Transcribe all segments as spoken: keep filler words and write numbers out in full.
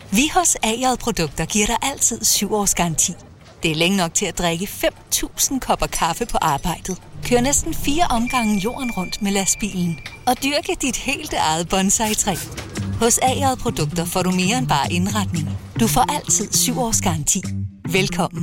Vi hos A J Produkter giver dig altid syv års garanti. Det er længe nok til at drikke fem tusind kopper kaffe på arbejdet. Kør næsten fire omgange jorden rundt med lastbilen. Og dyrke dit helt eget bonsai-træ. Hos A J Produkter får du mere end bare indretning. Du får altid syv års garanti. Velkommen.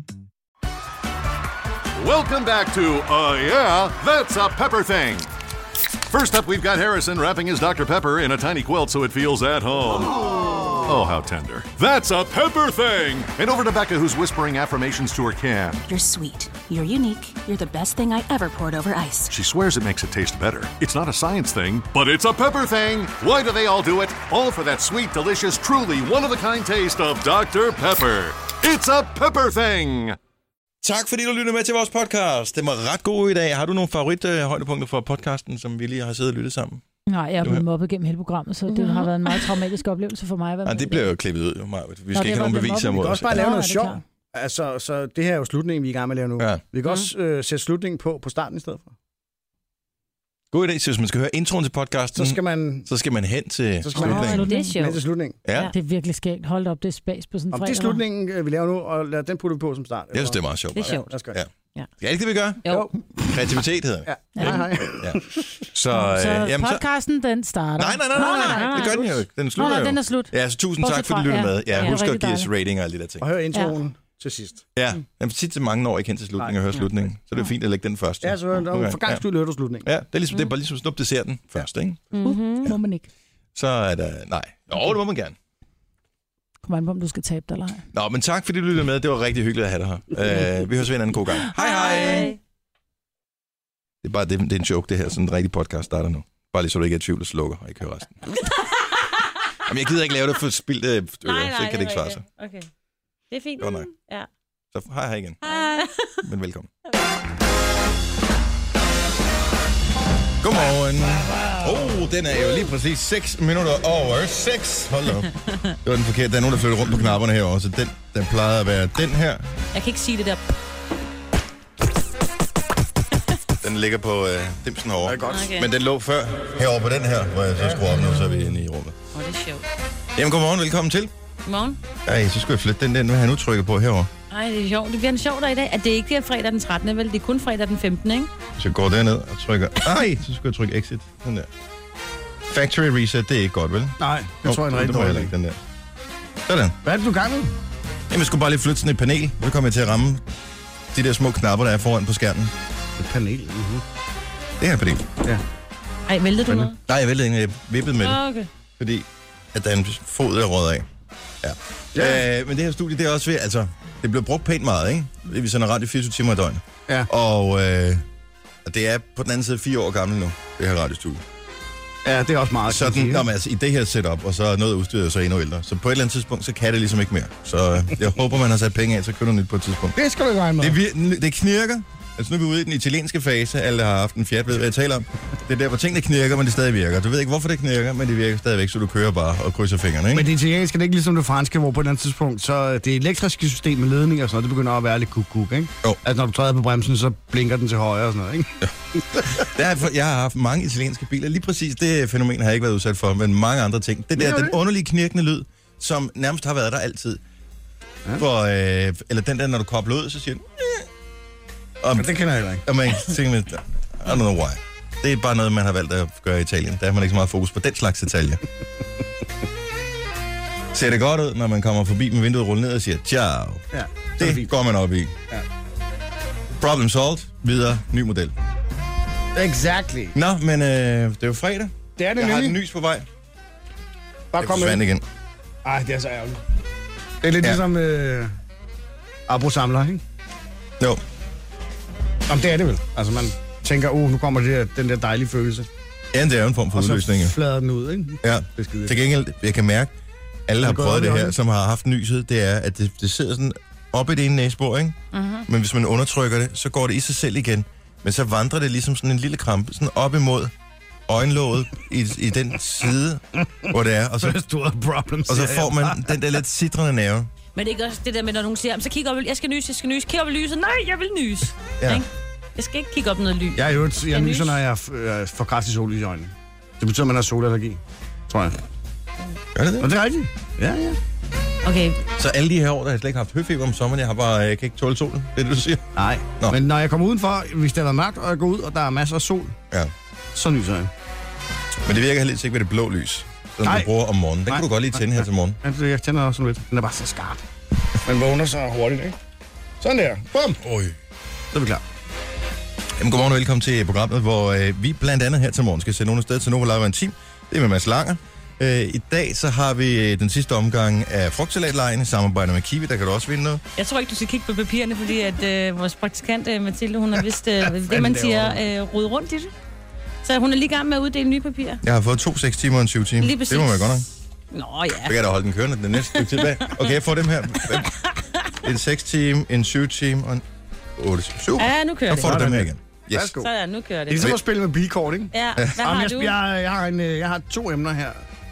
Welcome back to, uh, yeah, that's a pepper thing. First up, we've got Harrison wrapping his Doctor Pepper in a tiny quilt so it feels at home. Oh, how tender. That's a pepper thing! And over to Becca, who's whispering affirmations to her can. You're sweet. You're unique. You're the best thing I ever poured over ice. She swears it makes it taste better. It's not a science thing, but it's a pepper thing! Why do they all do it? All for that sweet, delicious, truly one-of-a-kind taste of Doctor Pepper. It's a pepper thing! Tak fordi du lyttede med til vores podcast. Det var ret god i dag. Har du nogle favorithøjdepunkter for podcasten, som vi lige har siddet og lyttet sammen? Nej, jeg er blevet mobbet gennem hele programmet, så det har været en meget traumatisk oplevelse for mig. Nej, det bliver jo klippet ud, jo, Maja. Vi skal Nå, ikke have nogen beviser mod os. Vi kan også bare lave noget sjovt. Altså, så det her er jo slutningen, vi er i gang med at lave nu. Ja. Vi kan mm. også øh, sætte slutningen på på starten i stedet for. God idé, så hvis man skal høre introen til podcasten, så skal man, så skal man hen til så skal man slutningen. Det er sjovt. Hen til slutningen. Ja. Ja. Det er virkelig skægt. Hold op, det er spas på sådan en fredag. Det er slutningen, vi laver nu, og lad den putte vi på som start. Jeg synes, det er meget sjovt. Det er sjovt. Ja, ja. Ja. Er det ikke det, vi gør? Jo. Kreativitet hedder det. Ja. Ja. Hej, hej. Ja. Så, så øh, jamen, podcasten, den starter. Nej, nej, nej, nej, nej, nej, nej. Det gør den jo ikke. Den slutter Nå, jo. Den er slut. Ja, så tusind tak, fordi du lyttede med. Ja, husk at give os rating og alle de der ting. Og hør introen ja. til sidst. Ja, jeg tit til mange år ikke hen til slutningen og høre slutningen. Så det er fint at lægge den først. Ja, så okay. for gang skyld hører du slutningen. Ja, det er, ligesom, det er bare ligesom snup desserten først, ikke? Mm-hmm. Må man ikke. Så er der... Nej. Jo, det må man gerne. Kom an på, om du skal tabe dig eller ej. Nå, men tak fordi du lyttede med. Det var rigtig hyggeligt at have dig her. Uh, vi høres ved en anden god gang. Hej, hej! Det er bare det, det er en joke, det her. Sådan en rigtig podcast starter nu. Bare lige så du ikke er i tvivl, og slukker og ikke hører resten. Jamen, jeg gider ikke lave det for spildt ører, så nej, kan det ikke svare sig. Okay. Det er fint. Godt nok. Ja. Så hej, hej igen. Hej. Men velkommen. Godmorgen. Åh, oh, den er jo lige præcis seks minutter over seks. Hold op. Det var den forkerte. Der er nogen, der flytter rundt på knapperne herovre, så den, den plejede at være den her. Jeg kan ikke sige det der. Den ligger på øh, dimsen herovre. Det er godt. Okay. Men den lå før herovre på den her, hvor jeg så skruer op nu, så er vi inde i rummet. Åh, oh, det er sjovt. Jamen, godmorgen. Velkommen til. Godmorgen. Ej, så skulle jeg flytte den, den vil han nu trykke på herovre. Nej, det er sjovt. Det bliver en sjov dag i dag. At det ikke er fredag den trettende, vel? Det er kun fredag den femtende, ikke? Så går derned og trykker... Ej, så skal jeg trykke exit. Den der. Factory reset, det er ikke godt, vel? Nej, det oh, tror jeg en rigtig dårlig. Ikke, den der. Sådan. Hvad er det, du gang med? Jamen, jeg skulle bare lige flytte sådan et panel. Så kommer jeg til at ramme de der små knapper, der er foran på skærmen. Et panel? Uh-huh. Det her er panel. Ja. Ej, væltede du noget? Nej, jeg væltede ikke. Jeg vippede med det. Oh, okay. Fordi at der er en fod, der er røget af. Ja. Ja. Øh, men det her studie, det er også ved, altså, det bliver brugt pænt meget, ikke? Vi sender radio fireogtyve timer i døgnet. Ja. Og, øh, og det er på den anden side fire år gammel nu, det her radiostudie. Ja, det er også meget. Sådan, nå, men altså, i det her setup, og så noget udstyret så endnu ældre. Så på et eller andet tidspunkt, så kan det ligesom ikke mere. Så øh, jeg håber, man har sat penge af, så kører nyt på et tidspunkt. Det skal du ikke regne med. Det, vir- det knirker. Altså nu er vi ude i den italienske fase. Alle har haft en Fiat, ved hvad jeg taler om. Det er der, hvor tingene knirker, men det stadig virker. Du ved ikke, hvorfor det knirker, men det virker stadigvæk, så du kører bare og krydser fingrene, ikke? Men det italienske er det ikke ligesom det franske, hvor på et eller andet tidspunkt, så det elektriske system med ledninger og sådan noget, det begynder at være lidt kuk-kuk, ikke? Jo. Altså når du træder på bremsen, så blinker den til højre og sådan noget, ikke? Ja. Jeg har haft mange italienske biler. Lige præcis det fænomen har jeg ikke været udsat for, men mange andre ting. Det der, den underlige knirkende lyd, som nærmest har været der altid. Ja. For, øh, eller den der, når du kobler ud, så siger den... Og, det kender jeg heller ikke. Og man tænker med, I don't know why. Det er bare noget, man har valgt at gøre i Italien. Der har man ikke så meget fokus på den slags detaljer. Ser det godt ud, når man kommer forbi med vinduet rullet ned og siger, ciao. Ja, det, det går man op i. Ja. Problem solved. Videre. Ny model. Exactly. Nå, men øh, det er jo fredag. Det er det. Jeg nemlig. har et nys på vej. Bare jeg kom forsvandt igen. Ej, det er så ærgerligt. Det er lidt ja. ligesom øh, abo-samler, ikke? Jo. Jamen, det er det vel. Altså, man tænker, oh, nu kommer det der, den der dejlige følelse. Ja, det er jo en form for udløsning. Og så flader den ud, ikke? Ja. Til gengæld, jeg kan mærke, alle har prøvet det her, som har haft nyset, det er, at det, det sidder sådan oppe i det ene næsebor, ikke? Uh-huh. Men hvis man undertrykker det, så går det i sig selv igen. Men så vandrer det ligesom sådan en lille krampe, sådan op imod øjenlåget i, i den side, hvor det er. Og så, og så får man den der lidt sidrende nerve. Men det er ikke også det der med, når nogen siger, så kig op, jeg skal nyse, jeg skal nyse, kig op i lyset. Nej, jeg vil nyse. Ja. Ikke? Jeg skal ikke kigge op noget lys. Jeg, jeg, jeg, jeg nyser, når jeg får kraftig sol i øjnene. Det betyder, at man har solallergi, tror jeg. Gør det det? Og det er rigtigt. Ja, ja. Okay. Så alle de her år, der har jeg slet ikke haft høfeber om sommeren, jeg har bare, jeg kan ikke tåle solen. Det er det, du siger? Nej, Nå. Men når jeg kommer udenfor, hvis det er mørkt, og jeg går ud, og der er masser af sol, ja. så nyser jeg. Men det virker heller ikke ved det blå lys, som Nej. du bruger om morgenen. Den Nej. kan du godt lige tænde Nej. her til morgen. Altså, jeg tænder også sådan lidt. Den er bare så skarp. Man vågner så hurtigt, ikke? Sådan der. Bum! Oj. Så er vi klar. Jamen, godmorgen og velkommen til programmet, hvor øh, vi blandt andet her til morgen skal sende nogen afsted til Nova Live en Team. Det er med Mads Langer. Øh, I dag så har vi den sidste omgang af frugtsalatlejen i samarbejde med Kiwi. Der kan du også vinde noget. Jeg tror ikke, du skal kigge på papirerne, fordi at øh, vores praktikant, øh, Mathilde, hun har vist øh, det, man siger, øh, rode rundt i det. Så hun er lige i gang med at uddele nye papirer. Jeg har fået to seks timer og en syv timer. Lige præcis. Det må man godt nok. Nå ja. Så kan jeg da holde den kørende den næste stykke tilbage. Okay, jeg får dem her. En seks time, en syv time og en otte time. Super. Ja, nu kører Så det. får du dem her igen. Yes. Værsgo. Så ja, nu kører Det er det. ligesom at spille med bilkort, ikke? Ja, hvad Jamen, har jeg, du? jeg, jeg, har en, øh, jeg har to emner her.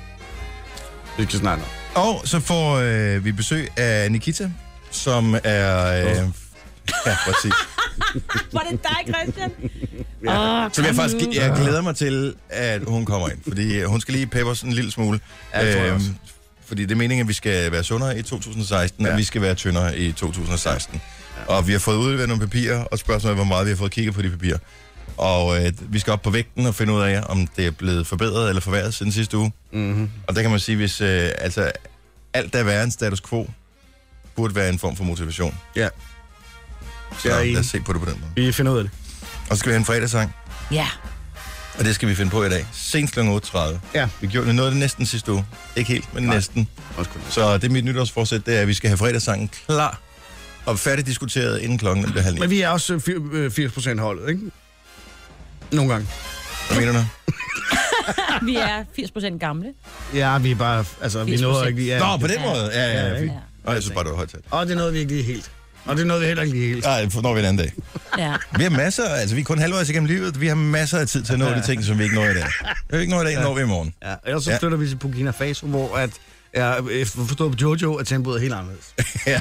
Det kan snart nok. Og så får øh, vi besøg af Nikita, som er... Øh, oh. Ja, præcis. Var det dig, Christian? Ja. Åh, Så jeg kom faktisk, nu. jeg glæder mig til, at hun kommer ind, fordi hun skal lige peppers en lille smule. Ja, det tror jeg også. Fordi det er meningen, at vi skal være sundere i to tusind og seksten, ja. Og vi skal være tyndere i to tusind og seksten. Ja. Og vi har fået udleveret nogle papirer, og spørgsmålet er, hvor meget vi har fået kigget på de papirer. Og øh, vi skal op på vægten og finde ud af, om det er blevet forbedret eller forværret siden sidste uge. Mm-hmm. Og der kan man sige, hvis øh, altså, alt der er værre end status quo, burde være en form for motivation. Ja. Så lad os se på det på den måde. Vi finder ud af det. Og så skal vi have en fredagssang. Ja. Og det skal vi finde på i dag. Senest kl. otte tredive. Ja. Vi gjorde noget af det næsten sidste uge. Ikke helt, men Nej. næsten. Så det er mit nytårsforsæt, det er, at vi skal have fredagssangen klar og færdigdiskuteret inden klokken bliver halv ni. Men vi er også firs procent holdet, ikke? Nogle gange. Hvad mener du? Vi er firs procent gamle. Ja, vi er bare... Altså, vi firs procent. nåede ikke lige... Nå, på den måde. Ja, ja, ja. Ja, Fint. ja. Nå, jeg synes bare, det var højt talt. Og det nåede vi ikke lige helt. Og det nåede vi heller ikke lige helt. Nej, det når vi en anden dag. Ja. Vi har masser, altså vi er kun halvvejs igennem livet. Vi har masser af tid til at nå de ting, som vi ikke når i dag. Vi har ikke nået i dag, når vi i morgen. Ja, ellers så Ja. flytter vi til Burkina Faso, hvor at, jeg forstår på Jojo, at tempoet er helt anderledes. Ja.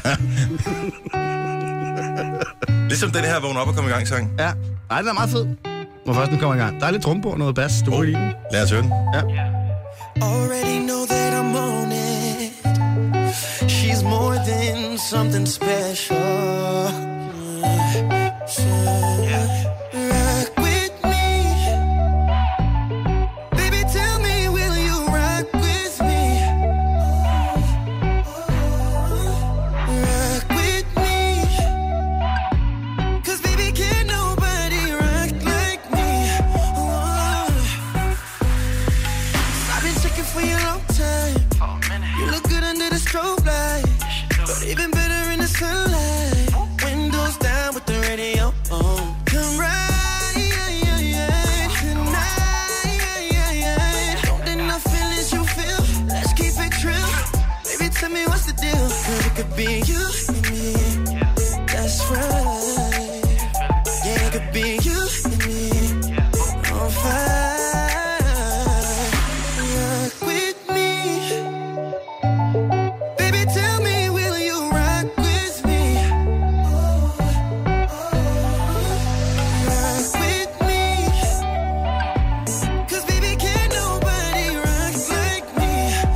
Ligesom den her vågn op og komme i gang sang. Ja, ej, den er meget fed. Når først den kommer i gang. Der er lidt trumpe og noget bas. Du kan lide den. Lad os høre den. Ja. Already know that I'm on it. She's more than something special. Rock with me. Baby, tell me, will you rock with me? Rock with me. 'Cause baby, can't nobody rock like me. Oh. I've been checking for you a long time. You look good under the strobe light, but even better in the sunlight. Windows down with the radio on. Come right tonight. Don't deny feelings you feel. Let's keep it true. Baby, tell me what's the deal? 'Cause it could be you and me. That's right. Yeah, it could be you and me. On fire. Rock with me. Baby, tell me, will you rock with me? Rock with me. 'Cause baby, can't nobody rock like me.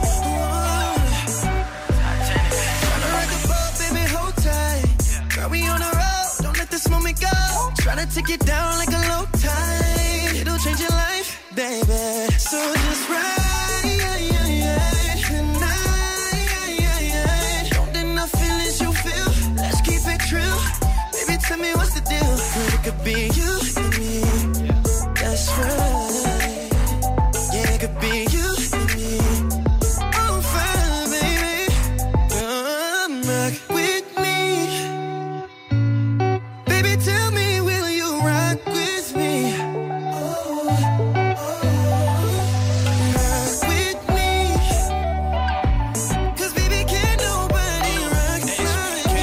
Tryna rock the boat, baby, hold tight. Girl, we on the road, don't let this moment go. Tryna take it down like a low tide. It'll change your life, baby. So just ride tonight. Don't deny feelings you feel. Let's keep it true. Baby, tell me what's the deal? 'Cause it could be you and me. That's right. Yeah, it could be you and me. On fire, baby. Come rock with me. Baby, tell me, will you rock with me? Rock with me. 'Cause baby, can't nobody rock like me.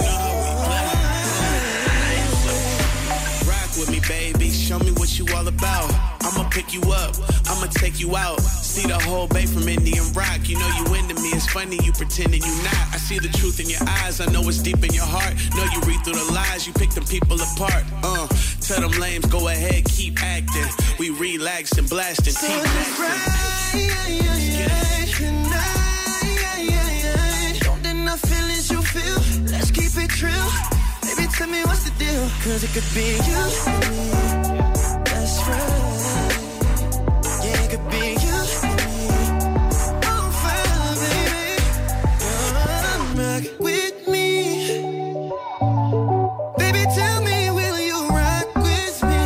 Rock with me, baby. Show me what you all about. I'ma pick you up. I'ma take you out. See the whole bay from Indian Rock. You know you into me. It's funny you pretending you not. I see the truth in your eyes. I know it's deep in your heart. Know you read through the lies. You pick them people apart. Uh, tell them lames, go ahead, keep acting. We relaxed and blasting. So Keep just acting. ride tonight. tell me what's the deal? Cause it could be you and me. That's right. Yeah, it could be you and me. Oh, fine, baby. Come rock with me. Baby, tell me, will you rock with me?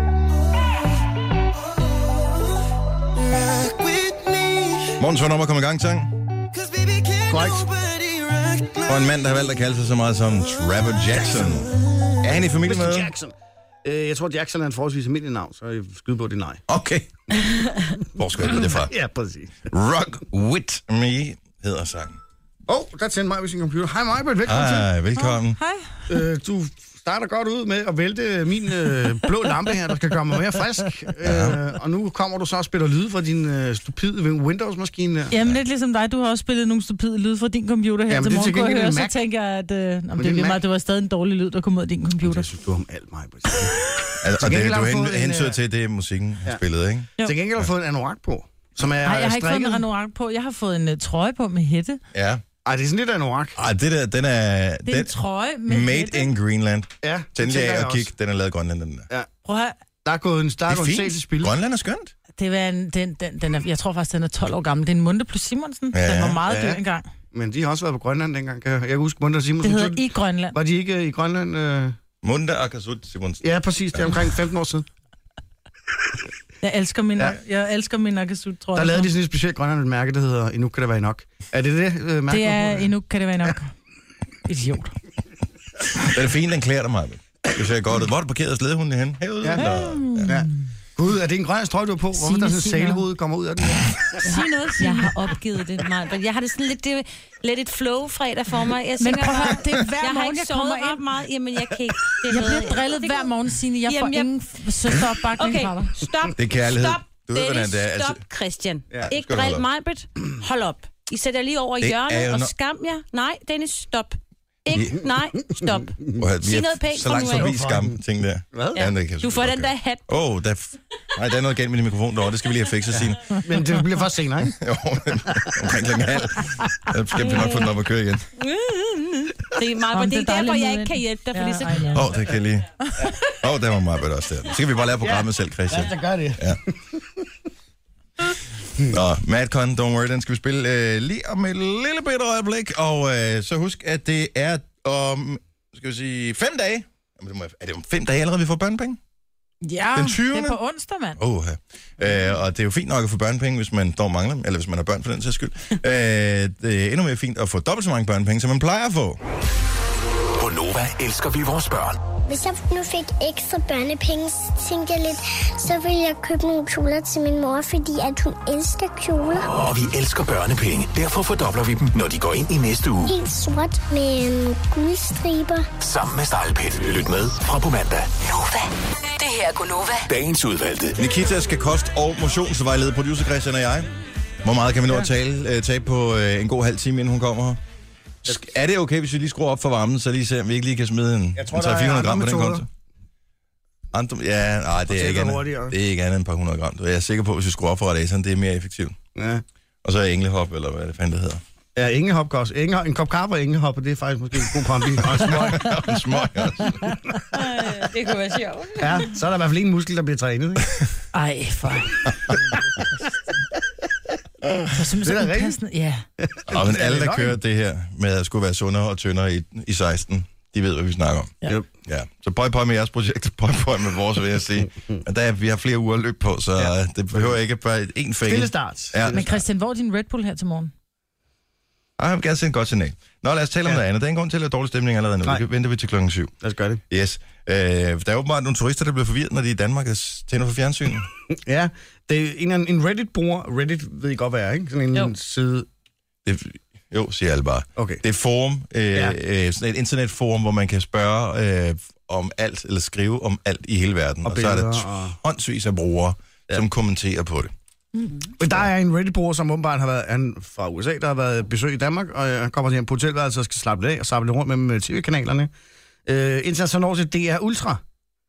Rock with me. Morgens var nummer kom i gang, sang. Korrekt. Og en mand, der har valgt at kalde sig så meget som Trevor Jackson. Er han i familie med? mister Jackson. Øh, jeg tror, Jackson er en forholdsvis familienavn, så jeg skyder på det nej. Okay. Hvor skal jeg vide det fra? Ja, præcis. Rock With Me hedder sangen. Åh, oh, der tændte mig ved sin computer. Hej Majbert, velkommen Ej, til. velkommen. Hej. Øh, du starter godt ud med at vælte min øh, blå lampe her, der skal gøre mig mere frisk. Ja. Øh, og nu kommer du så og spiller lyd fra din øh, stupide Windows-maskine. Jamen lidt ligesom dig, du har også spillet nogle stupide lyd fra din computer her. Jamen, til morgen, det er til kunne jeg høre, Mac. så tænker jeg, at øh, om det, det er det, Mac. meget, det var stadig en dårlig lyd, der kom ud af din computer. Jeg synes, du har om alt, Majbert. Altså, og det, gengæld du har du hen, fået en, hensyder øh, til, det er musikken, han ja. spillede, ikke? Jo. Til gengæld har du fået en anorak på, som er Nej, jeg har ikke fået strikket. en anorak på. Jeg har fået en uh, trøje på med hætte. Ja. Ej, det er sådan lidt anorak. Ej, det der, den er... Det er en trøje med Made hætte. in Greenland. Ja, det Tænd lige tænker af jeg og kig, også. den er lavet i Grønland, den der. Ja. Prøv at høre. Der er gået en, der er Det er gået en sag til fint. spil. Grønland er skønt. Det var en, den, den, den er, jeg tror faktisk, den er tolv år gammel. Det er en Munde plus Simonsen. Ja, Den var meget ja. dyr engang. Men de har også været på Grønland dengang. Kan jeg, jeg kan huske, Munde og Simonsen. Det hedder i Grønland. Var de ikke øh, i Grønland? Øh... Munde Akasut Simonsen. Ja, præcis. Det er omkring femten år siden. Jeg elsker min, Ja. ja. jeg elsker min Akasut, tror Der jeg. lavede de sådan et specielt Grønland mærke, der hedder Endnu kan det være nok. Er det det øh, mærke? Det er endnu, kan det være nok. Idiot. Den er fin, den klæder dig meget. Det ser godt ud. Hvor er du parkeret slædehunden hen? Herude? Ja. Eller? Ja. Gud, er det en grøn trøje, du har på? Hvorfor Signe, der sådan en sig noget. sælhoved kommer ud af den? Sig noget, jeg har opgivet det meget. Jeg har det sådan lidt, det, lidt et flow fredag for mig. Jeg Men tænker, prøv at høre, det er hver jeg har morgen, ikke jeg sovet kommer ret ind. meget. Jamen, jeg kan ikke. Det Jeg hedder- bliver drillet det hver kan- morgen, Signe. Jeg får Jamen, jeg- ingen søsteropbakning Okay, fra dig. stop. Det er kærlighed. Stop, Du ved, hvordan Dennis, det er. Altså- stop, Christian. Ja, Ikke skal du holde drill op. Majbert. Hold op. I sætter lige over i Det er jo hjørnet og no- skam jer. Nej, Dennis, stop. Ikke, nej, stop. Prøv at- vi Sig er noget pænt så fra langt nu af. forbi skam, ting der. Hvad? Ja, det kan jeg Du får selvfølgelig den godt der hat. gøre. Åh, oh, der, f- nej, der er noget galt med din mikrofon derovre. Det skal vi lige have fikset, Signe. Men det bliver først senere, ikke? Jo, men omkring klokken halv. Der skal vi nok få den op at køre igen. Det er, Om Majbert, det det er er derfor, dejligt jeg med ikke kan ind. hjælpe dig, Ja, fordi så... ej, ja. Åh, oh, det kan jeg lige. Åh, oh, der var meget også der. Så kan vi bare lave programmet selv, Christian. Ja, der gør det. Ja. Nå, Madcon, don't worry, den skal vi spille øh, lige om et lille bitte øjeblik. Og øh, så husk, at det er om, skal vi sige, fem dage. Jamen, det må, er det om fem dage allerede, vi får børnepenge? Ja, Den tyvende? det er på onsdag, mand. Åh, ja. øh, og det er jo fint nok at få børnepenge, hvis man dog mangler dem, eller hvis man har børn for den sags skyld. øh, det er endnu mere fint at få dobbelt så mange børnepenge, som man plejer at få. På Nova elsker vi vores børn. Hvis jeg nu fik ekstra børnepenge, så tænkte jeg lidt, så ville jeg købe nogle kjoler til min mor, fordi at hun elsker kjoler. Og vi elsker børnepenge. Derfor fordobler vi dem, når de går ind i næste uge. Helt sort med um, guldstriber. Sammen med Stejlpet. Lyt med fra på mandag. Nova. Det her er Gunova. Dagens udvalgte. Nikita skal kost- og motionsvejlede producer Christian og jeg. Hvor meget kan vi nå at tale, øh, tage på øh, en god halv time, inden hun kommer her? Sk- Er det okay, hvis vi lige skruer op for varmen, så lige ser, om vi ikke lige kan smide en, Jeg tror, en der er tre hundrede andre gram på den metoder. konto? Andre, ja, nej, det er, det ikke går andet, hurtigere. det er ikke andet end et par hundrede gram. Jeg er sikker på, at hvis vi skruer op for radiatoren, det er mere effektivt. Ja. Og så er englehop, eller hvad det fanden det hedder. Ja, Engehop gør også. Enge, en kop kaffe og Engehop, og det er faktisk måske en god kombi. Og en smøg. Og en smøg også. Det kunne være sjovt. Ja, så er der i hvert fald en muskel, der bliver trænet. Ikke? Ej, for... Det er da rigtigt. Ja. Og men alle, der løgn. kører det her med at skulle være sundere og tyndere i, i seksten, de ved, hvad vi snakker om. Ja. Ja. Så pøj pøj med jeres projekt, pøj pøj med vores, vil jeg sige. Men der er, vi har flere uger at løbe på, så ja. det behøver ikke bare en fælde. Stille start. Ja. Men Christian, hvor er din Red Bull her til morgen? Ej, jeg vil gerne sende et godt signal. Nå, lad os tale om Ja. noget andet. Der er ingen grund til at lave dårlig stemning allerede nu. Nej. Det venter vi til klokken syv. Lad os gøre det. Yes. Øh, der er åbenbart nogle turister, der bliver forvirret, når de er i Danmark og tænder for fjernsynet. Ja, det er en, en Reddit-bruger. Reddit ved I godt, hvad er, ikke? Sådan en Jo. side... Det, jo, siger alle bare. Okay. Det er et forum, øh, Ja. øh, sådan et internetforum, hvor man kan spørge øh, om alt, eller skrive om alt i hele verden. Og Og, og så er der billeder og- tonsvis af brugere, ja. som kommenterer på det. Men der er en Reddit-bruger, som åbenbart har været han fra U S A, der har været besøg i Danmark, og han kommer hjem på hotelværelset og skal slappe lidt af og slappe lidt rundt med tv-kanalerne. Øh, indtil han så når til D R Ultra.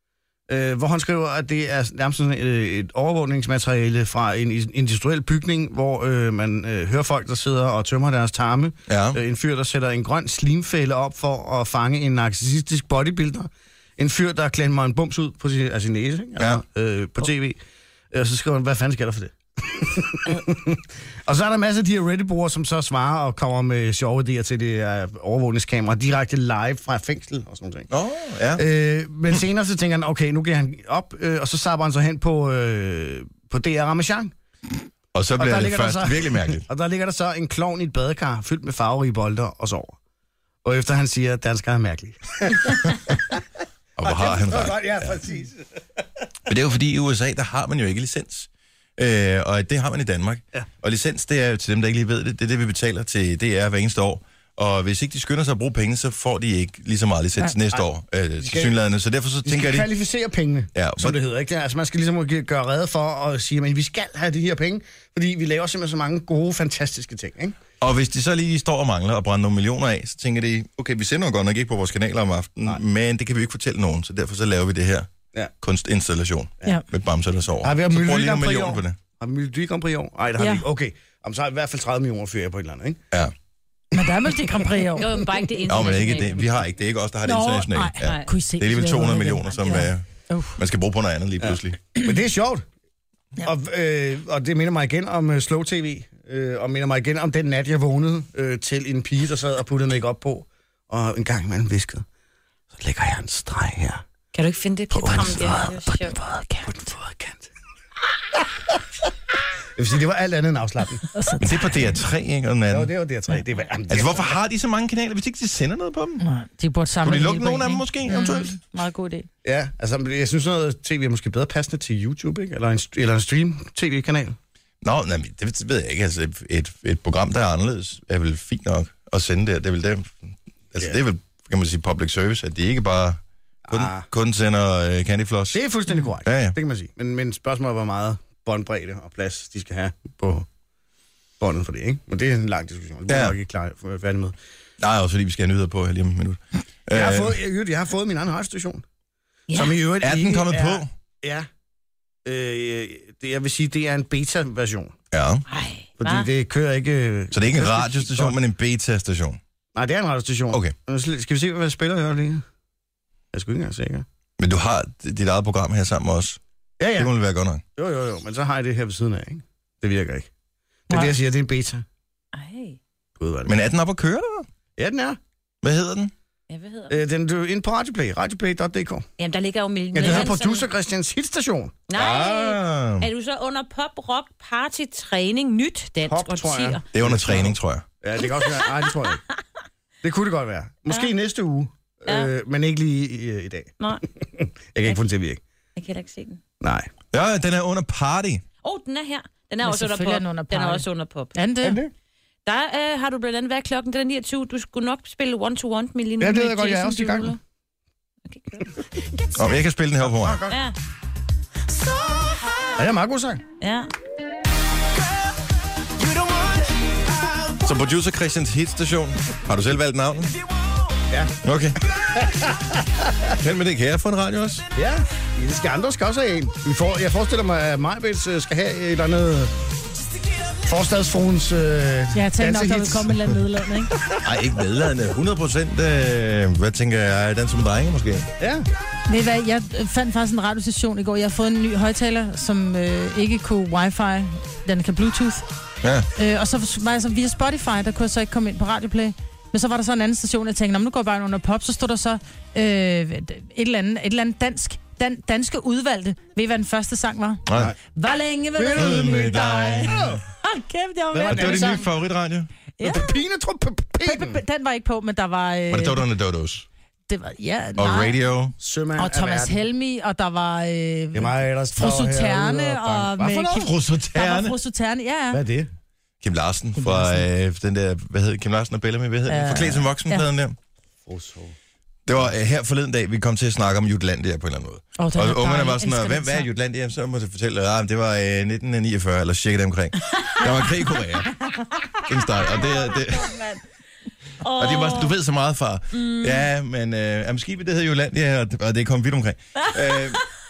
øh, hvor han skriver, at det er nærmest sådan et, et overvågningsmateriale fra en industriel bygning, hvor øh, man øh, hører folk, der sidder og tømmer deres tarme. Ja. Øh, en fyr, der sætter en grøn slimfælde op for at fange en narcissistisk bodybuilder. En fyr, der klemmer en bums ud på sin, af sin næse, ikke? Altså, ja. øh, på tv. Og så skriver han, hvad fanden sker der for det? Og så er der masser af de her Reddit-brugere, som så svarer og kommer med sjove idéer til det her overvågningskamera, direkte live fra fængsel og sådan noget. Oh, ja. øh, men senere så tænker han, okay, nu giver han op, øh, og så sapper han så hen på, øh, på D R Ramachan. Og så bliver og det først så, virkelig mærkeligt. Og der ligger der så en klovn i et badekar, fyldt med farverige bolder og sover. Og efter han siger, at danskere er mærkelige. Og hvor har han ret? Ja, præcis. Men det er jo fordi, i U S A, der har man jo ikke licens. Øh, og det har man i Danmark. Ja. Og licens, det er jo til dem, der ikke lige ved det, det er det, vi betaler til D R hver eneste år. Og hvis ikke de skynder sig at bruge penge, så får de ikke lige så meget licens ja. næste Ej. år. Øh, til synlædende. Så derfor så de tænker jeg... De skal kvalificere pengene, ja, som det hedder. Ikke? Altså man skal ligesom gøre rede for at sige, at vi skal have de her penge, fordi vi laver simpelthen så mange gode, fantastiske ting. Ikke? Og hvis de så lige står og mangler og brænder nogle millioner af, så tænker de, okay, vi sender jo godt nok ikke på vores kanaler om aftenen, Nej. men det kan vi ikke fortælle nogen, så derfor så laver vi det her ja. kunstinstallation ja. med bamser, der sover. Har vi haft Melodi Grand på det? Har vi Melodi Grand Prix i år? Nej, det har ja. vi ikke. Okay, Jamen, så har vi i hvert fald tredive millioner fyrer på et eller andet, ikke? Ja. Men der er Melodi Grand Prix i år. Jo, men bare ikke det internationale. Nå, men ikke det. Vi har ikke det. Er ikke os, der har det internationale. Nej, nej. Ja. Det er alligevel to hundrede millioner, som ja. uh, man skal bruge på noget andet lige pludselig. Ja. Men det er sjovt. Ja. Og, øh, og det minder mig igen om uh, Slow T V. Øh, og minder mig igen om den nat, jeg vågnede øh, til en pige, der sad og puttede make op på. Og en gang imellem viskede, så lægger jeg en streg her. Kan du ikke finde det på frem igen? På den våde kant. På den våde kant. Det vil sige, det var alt andet end afslappning. Men det er på D R tre, ikke? Og den anden. Jo, det var D R tre. Det var, jamen, altså, hvorfor har de så mange kanaler, hvis ikke de sender noget på dem? Nej, de burde samle. Kunne de lukke nogle af dem måske, mm, eventuelt? Meget god idé. Ja, altså, jeg synes noget tv er måske bedre passende til YouTube, ikke? Eller en, eller en stream-tv-kanal. Nå, nej, det ved jeg ikke. Altså, et, et program, der er anderledes, er vel fint nok at sende det. Det er vel det. Altså, yeah. det er vel, kan man sige, public service, at de ikke bare kun, ah. kun sender uh, Candy Floss. Det er fuldstændig korrekt. Ja, ja. Det kan man sige. Men, men spørgsmålet var meget båndbredde og plads, de skal have på båndet for det, ikke? Men det er en lang diskussion. Det er ja. nok ikke klar færdig med. Nej, også fordi vi skal have nyheder på her lige om et minut. Jeg har fået, jeg, jeg har fået min anden radiostation. Ja. Som i øvrigt er den kommet er, på? Ja. Øh, det, jeg vil sige, det er en beta-version. Ja. Ej, fordi hva? det kører ikke... Så det er ikke en radiostation, men en beta-station? Nej, det er en radiostation. Okay. Skal vi se, hvad jeg spiller her lige? Jeg er sgu ikke engang sikker. Men du har dit eget program her sammen med os? Ja, ja. Det må være godt nok. Jo, jo, jo. Men så har jeg det her ved siden af, ikke? Det virker ikke. Det er Nej. det, jeg siger. Det er en beta. Ej. Gud, det men er den oppe at køre, eller? Ja, den er. Hvad hedder den? Ja, hvad hedder den? Øh, den er inde på Radioplay. Radioplay punktum d k. Jamen, der ligger jo med... Ja, det hedder Producer Christians hitstation. Nej. Ah. Er du så under pop, rock, party, træning, nyt dansk pop, og tror jeg. Det er under træning, tror jeg. Ja, det kan også være. Nej, det tror jeg ikke. Det kunne det godt være. Måske ja. næste uge. Ja. Øh, men ikke lige i, i dag. Nej. Jeg kan ikke få den til at virke. Jeg kan heller ikke se den. Nej. Ja, den er under party. Åh, oh, den er her. Den er, også under, pop. under den er også under pop. Er den det? Er det? Der øh, har du blandt andet været klokken, den er niogtyve. Du skulle nok spille one-to-one med Line. Ja, det ved jeg godt, jeg er også i gang. Okay, Nå, men jeg kan spille den her på mig. Ja. Ja, det er meget god sang. Ja. Så Producer Christians hitstation. Har du selv valgt navnet? Ja. Okay. Kan med det, kan jeg få en radio også? Ja, det skal andre skal også have en. Vi får, jeg forestiller mig, at Majbets skal have et eller andet forstadsfruens øh, ja, jeg tænker nok, der vil komme et eller andet nedladende, ikke? Nej, ikke nedladende. hundrede procent, øh, hvad tænker jeg, den som drenge måske? Ja. Ved hvad, jeg fandt faktisk en radiostation i går. Jeg har fået en ny højtaler, som øh, ikke kunne wifi. Den kan Bluetooth. Ja. Øh, og så var jeg så via Spotify, der kunne jeg så ikke komme ind på Radioplay. Men så var der så en anden station, jeg tænkte, nu går jeg bare under pop, så stod der så øh, et, eller andet, et eller andet dansk, dan, danske udvalgte. Ved I, hvad den første sang var? Nej. Hvor længe vil du med, med dig? Hold kæft, jeg var med. Og det var din nye favoritradio? Ja. Den var ikke på, men der var... Øh, var det Dodon og Dodos? Det var, ja, og nej. Radio. Sømand og Thomas Helmi, og der var øh, mig, Fru Suterne. Og hvad for noget? Fru Suterne? Der var Fru Suterne, ja. Hvad er det? Kim Larsen Kim fra øh, den der, hvad hedder Kim Larsen og Bellamy, hvad hedder ja. den? Forklædt som voksenpladen ja. der. Det var øh, her forleden dag, vi kom til at snakke om Jutlandia på en eller anden måde. Oh, og ungerne var sådan, hvem hvad er Jutlandia? Så måtte jeg fortælle, at ah, det var øh, nitten niogfyrre, eller cirka omkring. Der var krig i Korea. En start, og det... det oh. Og det var, du ved så meget, far. Mm. Ja, men øh, måske det hedder Jutlandia, og det kom vidt omkring. øh,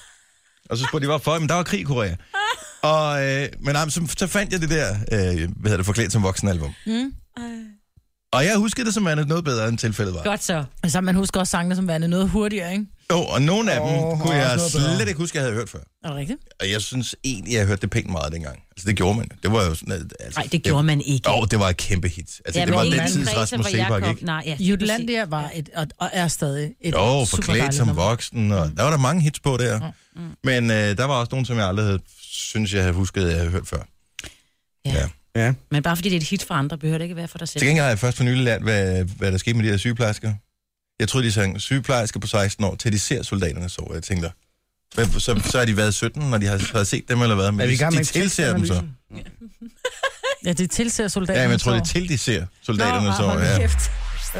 Og så spurgte de, hvorfor? Men der var krig i Korea. Og, øh, men nej, så, så fandt jeg det der, øh, hvad hedder det, Forklædt som voksen album. Mm. Og jeg huskede det som værende noget bedre, end tilfældet var. Godt så. Så man husker også sangene som værende noget hurtigere, ikke? Jo, og nogle af dem oh, kunne jeg slet ikke huske, jeg havde hørt før. Er det rigtigt? Og jeg synes egentlig, jeg hørte det pænt meget dengang. Altså, det gjorde man. Det var jo sådan... Altså, Nej, det gjorde det, man ikke. Jo, det var et kæmpe hit. Altså, ja, det var den tids Rasmus Seebach, ikke? Nej, ja. Jutlandia var et, og, og er stadig et jo, super Forklædt som voksen, og der var der mange hits på der. Mm. Mm. Men øh, der var også nogle, som jeg aldrig havde, synes, jeg havde husket, jeg havde hørt før. Ja. ja. Ja. Men bare fordi det er et hit for andre, behøver det ikke være for dig selv. Til gengæld har jeg først for nylig lært, hvad, hvad der skete med de her sygeplejersker. Jeg troede, de sang sygeplejersker på seksten år, til de ser soldaterne så. Jeg tænkte, så, så, så har de været sytten, når de har, har set dem eller hvad. Men de, de tilser dem så. Ja, de tilser soldaterne så. Ja, men jeg tror, det til de ser soldaterne Nå, så. Hold ja. kæft.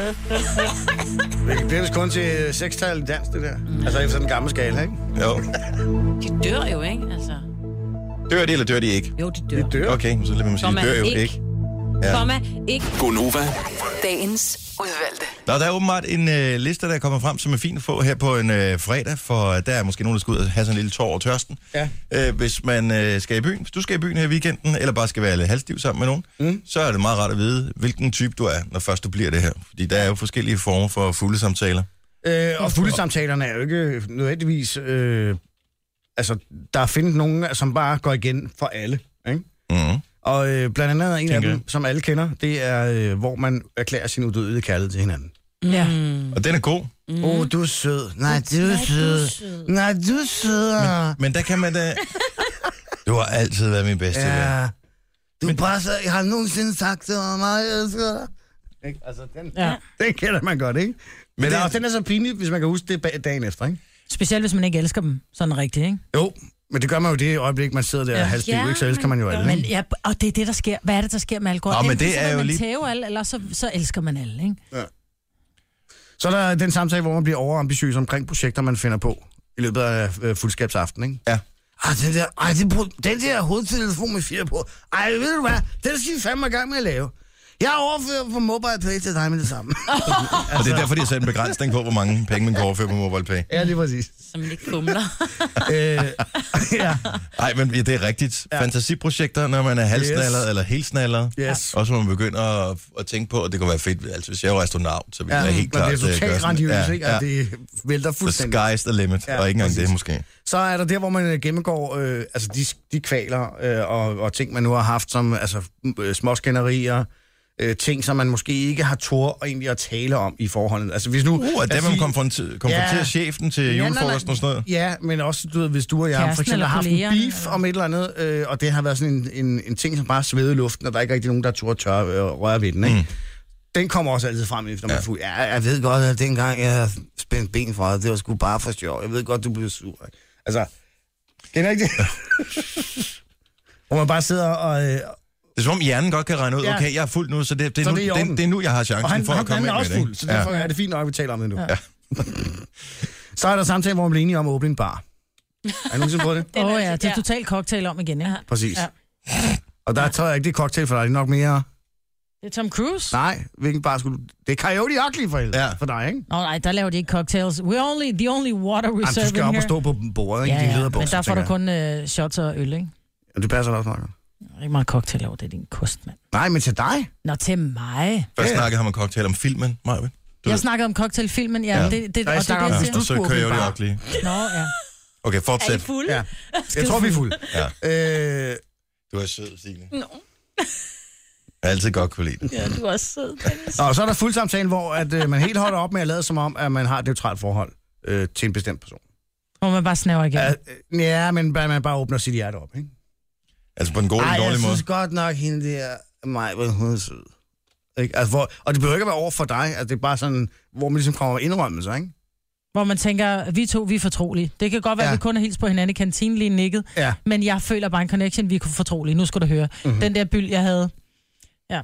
Det bliver vist kun til sekstal dans, det der. Mm. Altså efter den gamle skala, ikke? Jo. De dør jo, ikke? Altså... Dør de, eller dør de ikke? Jo, de dør. De dør. Okay, så lad mig sige, de dør jo ikke. ikke. Ja. Komma, ikke. Gonova. Dagens udvalgte. Nå, der er åbenbart en øh, liste, der kommer frem, som er fint at få her på en øh, fredag, for der er måske nogen, der skal ud og have sådan en lille tår over tørsten. Ja. Øh, hvis man øh, skal i byen, hvis du skal i byen her i weekenden, eller bare skal være lidt halvstiv sammen med nogen, mm. så er det meget rart at vide, hvilken type du er, når først du bliver det her. Fordi der er jo forskellige former for fulde samtaler. Øh, og fulde samtalerne er jo ikke nødvendigvis... Øh, altså, der findes nogen, som bare går igen for alle, ikke? Mm. Og øh, blandt andet en Tænker. af dem, som alle kender, det er, øh, hvor man erklærer sin udødelige kærlighed til hinanden. Ja. Mm. Og den er god. Åh, mm. oh, du er sød. Nej, du er sød. Nej, du er sød. Men, men der kan man da... Du har altid været min bedste ja. ven. Du men... bare så... Jeg har nogensinde sagt det om mig, jeg elsker dig. Ikke? Altså, den, ja. den kender man godt, ikke? Men, men det... er, den er så pinlig, hvis man kan huske det dagen efter, ikke? Specielt, hvis man ikke elsker dem sådan rigtigt, ikke? Jo. Men det gør man jo det øjeblik, man sidder der ja. halvstiv, ja, ikke? Så elsker man jo alle. Men, ja, og det er det, der sker. Hvad er det, der sker med alkohol? Nå, men det er jo man lige... tæver alle, eller så, så elsker man alle, ikke? Ja. Så er der den samtale, hvor man bliver overambitiøs omkring projekter, man finder på i løbet af øh, fuldskabsaften, ikke? Ja. Ej, den der, ej, den, den der hovedtelefon med fire på. Ej, ved du hvad? Den skal vi fandme i gang med at lave. Jeg overfører på MobilePay til dig med det samme. altså... Og det er derfor, de har sat en begrænsning på, hvor mange penge man kan overføre på MobilePay. Ja, lige præcis. Som ikke kumler. øh, ja. Ej, men det er rigtigt. Ja. Fantasiprojekter, når man er halvsnallet yes. eller helsnallet. Yes. Også hvor man begynder at, at tænke på, at det kunne være fedt. Altså, hvis jeg var astronaut, så ville ja, jeg helt klart... det er totalt grandiøst, ikke? Ja. At det vælter fuldstændig. The sky's the limit, ja, og ikke engang det måske. Så er der der, hvor man gennemgår øh, altså de, de kvaler øh, og, og ting, man nu har haft, som altså, øh, småskænderier, øh, ting, som man måske ikke har tort og egentlig at tale om i forholdet. Altså hvis nu... Uh, at det, man konfronterer ja, chefen til ja, julefrokosten og sådan noget. Ja, men også, du ved, hvis du og jeg Kæresten for eksempel har haft en beef eller... om et eller andet, øh, og det har været sådan en, en, en ting, som bare sveder i luften, og der er ikke rigtig nogen, der turde tør øh, røre ved den, ikke? Mm. Den kommer også altid frem efter, når man ja. Fuld. Ja, jeg ved godt, at dengang jeg spændte ben fra dig, det var sgu bare for sjov. Jeg ved godt, du blev sur. Ikke? Altså, kender ikke det? Hvor man bare sidder og... Øh, det er som om hjernen godt kan regne ud, ja. Okay, jeg er fuld nu, så det, det, er, så nu, det, er, det, det er nu, jeg har chancen han, for han, at komme han ind med det. Han er også fuld, så derfor ja. Er det fint nok, at vi taler om det nu. Ja. Så er der samtale, hvor man bliver enige om at åbne en bar. Er I nogensinde på det? Åh oh, ja, det er totalt cocktail om igen, ja. Præcis. Ja. Og der tror jeg ikke, det er cocktail for dig, det er nok mere... Det er Tom Cruise? Nej, hvilken bar skulle du... Det er Coyote Ugly for, ja. For dig, ikke? Nå nej, der laver de ikke cocktails. We're only, the only water we're serving here. Du skal op og stå på bordet, ikke? Ja, ja, de men der får du kun uh, shots og øl, ikke? Ja, det passer også nok. Der er ikke meget cocktail over, det er din kost, mand. Nej, men til dig? Nå, til mig. Først ja. Snakkede han om cocktail om filmen, Maja. Jeg snakkede om cocktailfilmen, ja. ja. Det, det, og, og det, det, ja. Og så Coyote Ugly. Nå, ja. Okay, fortsæt. Er I fulde? Ja. Jeg tror, vi er fulde. Ja. Øh... Du er sød, Signe. Nå. Jeg har altid godt kunne lide det. Ja, du er også sød. Og så er der fuldsamtalen, hvor at, øh, man helt holder op med at lade som om, at man har et neutralt forhold øh, til en bestemt person. Hvor man bare snæver igen. Uh, ja, men man bare åbner sit hjerte op, ikke? Altså på en god og dårlig måde? Ej, jeg synes godt nok, hende der mig, hvor hun er sød. Ikke? Altså, hvor, og det behøver ikke at være over for dig. Altså, det er bare sådan, hvor man ligesom kommer indrømmelser, ikke? Hvor man tænker, vi to, vi er fortrolige. Det kan godt være, ja. At vi kun har hilst på hinanden i kantinen lige nikket. Ja. Men jeg føler bare en connection, vi er fortrolige. Nu skal du høre. Mm-hmm. Den der byld, jeg havde. Ja.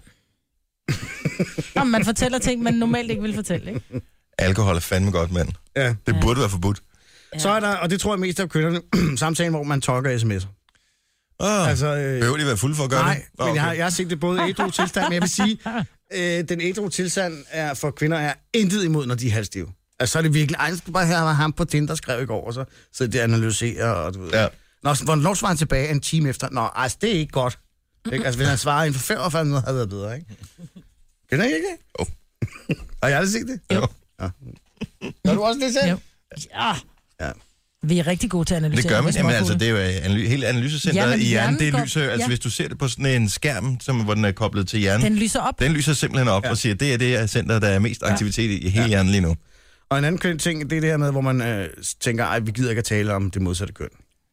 Jamen, man fortæller ting, man normalt ikke vil fortælle, ikke? Alkohol er fandme godt, mand. Ja. Det ja. Burde være forbudt. Ja. Så er der, og det tror jeg mest af kvinderne, samtalen, hvor man tolker sms'er. Oh, altså, øh, behøver de være fulde for at gøre nej, det? Nej, oh, okay. men jeg har, jeg har set det både ædru tilstand, men jeg vil sige, øh, den ædru tilstand er for kvinder er intet imod, når de er halvstive. Altså, så er det virkelig... Ej, jeg skal bare have ham på Tinder, skrev i går, og så sidder det og analyserer, og du ved... Ja. Nå, hvornår svarer han tilbage en time efter? Nå, altså, det er ikke godt. Ikke? Altså, hvis han svarer inden for femogfyrre minutter, havde det været bedre, ikke? Kender I ikke det? Jo. Har jeg aldrig set det? Jo. Ja. Gør du også det selv? Jo. Ja. Ja. Vi er rigtig gode til at analysere. Det gør man. med Jamen, altså, småfugle. det er jo analy- hele analysecenteret Ja, men i hjernen. hjernen Det går- lyser, altså ja. hvis du ser det på sådan en skærm, som, hvor den er koblet til hjernen, Den lyser op. den lyser simpelthen op ja. og siger, det er det center, der er mest aktivitet i, i hele ja. hjernen lige nu. Og en anden køn ting, det er det her med, hvor man øh, tænker, ej, vi gider ikke at tale om det modsatte køn.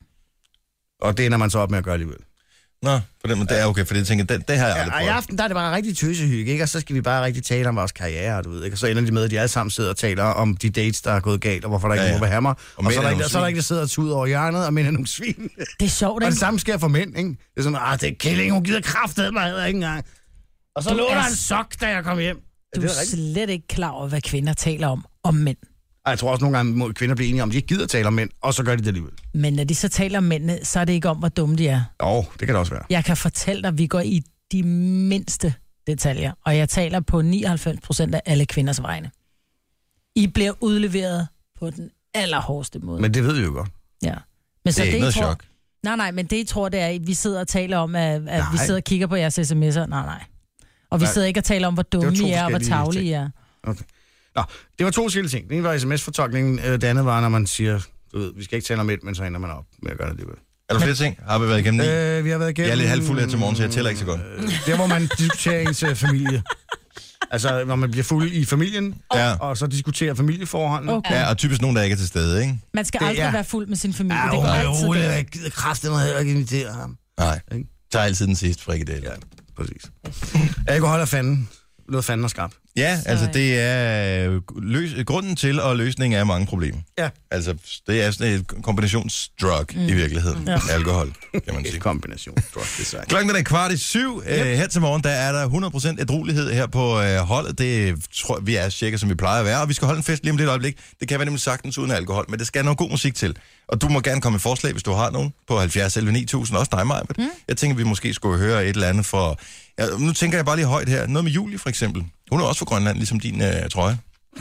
Og det ender man så op med at gøre alligevel. Nå, for det, det er okay, for det tænker det, det har jeg aldrig Ja, og i prøvet. aften, der er det bare rigtig tøsehygge, ikke? Og så skal vi bare rigtig tale om vores karriere, du ved, ikke? Og så ender de med, at de alle sammen sidder og taler om de dates, der er gået galt, og hvorfor der ikke Ja, ja, ja. må være hammer. Og, Og og så, er mænd er der nogle ikke, så er der svin. ikke, der sidder og tuder over hjørnet, og mænd er nogle svin. Det er sjovt, Og ikke? det samme sker for mænd, ikke? Det er sådan, ah, det er kælling, hun gider kraftet mig ikke engang. Og så Du lå er der en sok, da jeg kom hjem. Du det er slet ikke klar over, hvad kvinder taler om, om mænd. Ej, jeg tror også nogle gange, må kvinder blive enige om, at de ikke gider tale om mænd, og så gør de det alligevel. Men når de så taler om mændene, så er det ikke om, hvor dumme de er. Jo, det kan det også være. Jeg kan fortælle dig, at vi går i de mindste detaljer, og jeg taler på nioghalvfems procent af alle kvinders vegne. I bliver udleveret på den allerhårdeste måde. Men det ved vi jo godt. Ja. Men Det er ikke I noget tror, chok. Nej, nej, men det I tror, det er, at vi sidder og taler om, at, at vi Nej. sidder og kigger på jeres sms'er. Nej, nej. Og vi Nej. sidder ikke og taler om, hvor Det var dumme to I er, og hvor forskellige tavlige I ting. er. Okay. Nå, det var to forskellige ting. Det ene var sms-fortolkningen, øh, det andet var, når man siger, du ved, vi skal ikke tale om mænd, men så ender man op med at gøre det alligevel. Er der flere ting? Har vi været igennem det? Øh, vi har været igennem... Jeg er lidt halvfuld her til morgen, så jeg tæller ikke så godt. Øh, der, hvor man diskuterer ens øh, familie. Altså, når man bliver fuld i familien, Ja. og så diskuterer familieforholdene. Okay. Ja, og typisk nogen, der ikke er til stede, ikke? Man skal Det aldrig er- være fuld med sin familie. Ja, det går jo, altid roligt, galt. jeg gider kraftedeme heller ikke invitere ham. Nej. Ikke? Tager altid den sidste frikadelle. Ja, præcis. Alkohol er fanden. Noget fanden og skrab. Ja, altså det er øh, løs, grunden til og løsningen af mange problemer. Ja. Altså det er sådan et kombinationsdrug mm. i virkeligheden. Ja. Alkohol, kan man sige. Kombination drug design. Klokken er kvart i syv. Yep. Æ, her til morgen, der er der hundrede procent ædruelighed her på øh, holdet. Det tror vi er cirka, som vi plejer at være. Og vi skal holde en fest lige om lidt øjeblik. Det kan være nemlig sagtens uden alkohol, men det skal noget god musik til. Og du må gerne komme med forslag, hvis du har nogen, på halvfjerds elleve ni tusind. Også dig, Maja. Mm. Jeg tænker, vi måske skulle høre et eller andet for... Ja, nu tænker jeg bare lige højt her. Noget med Julie, for eksempel. Hun er også fra Grønland, ligesom din øh, trøje.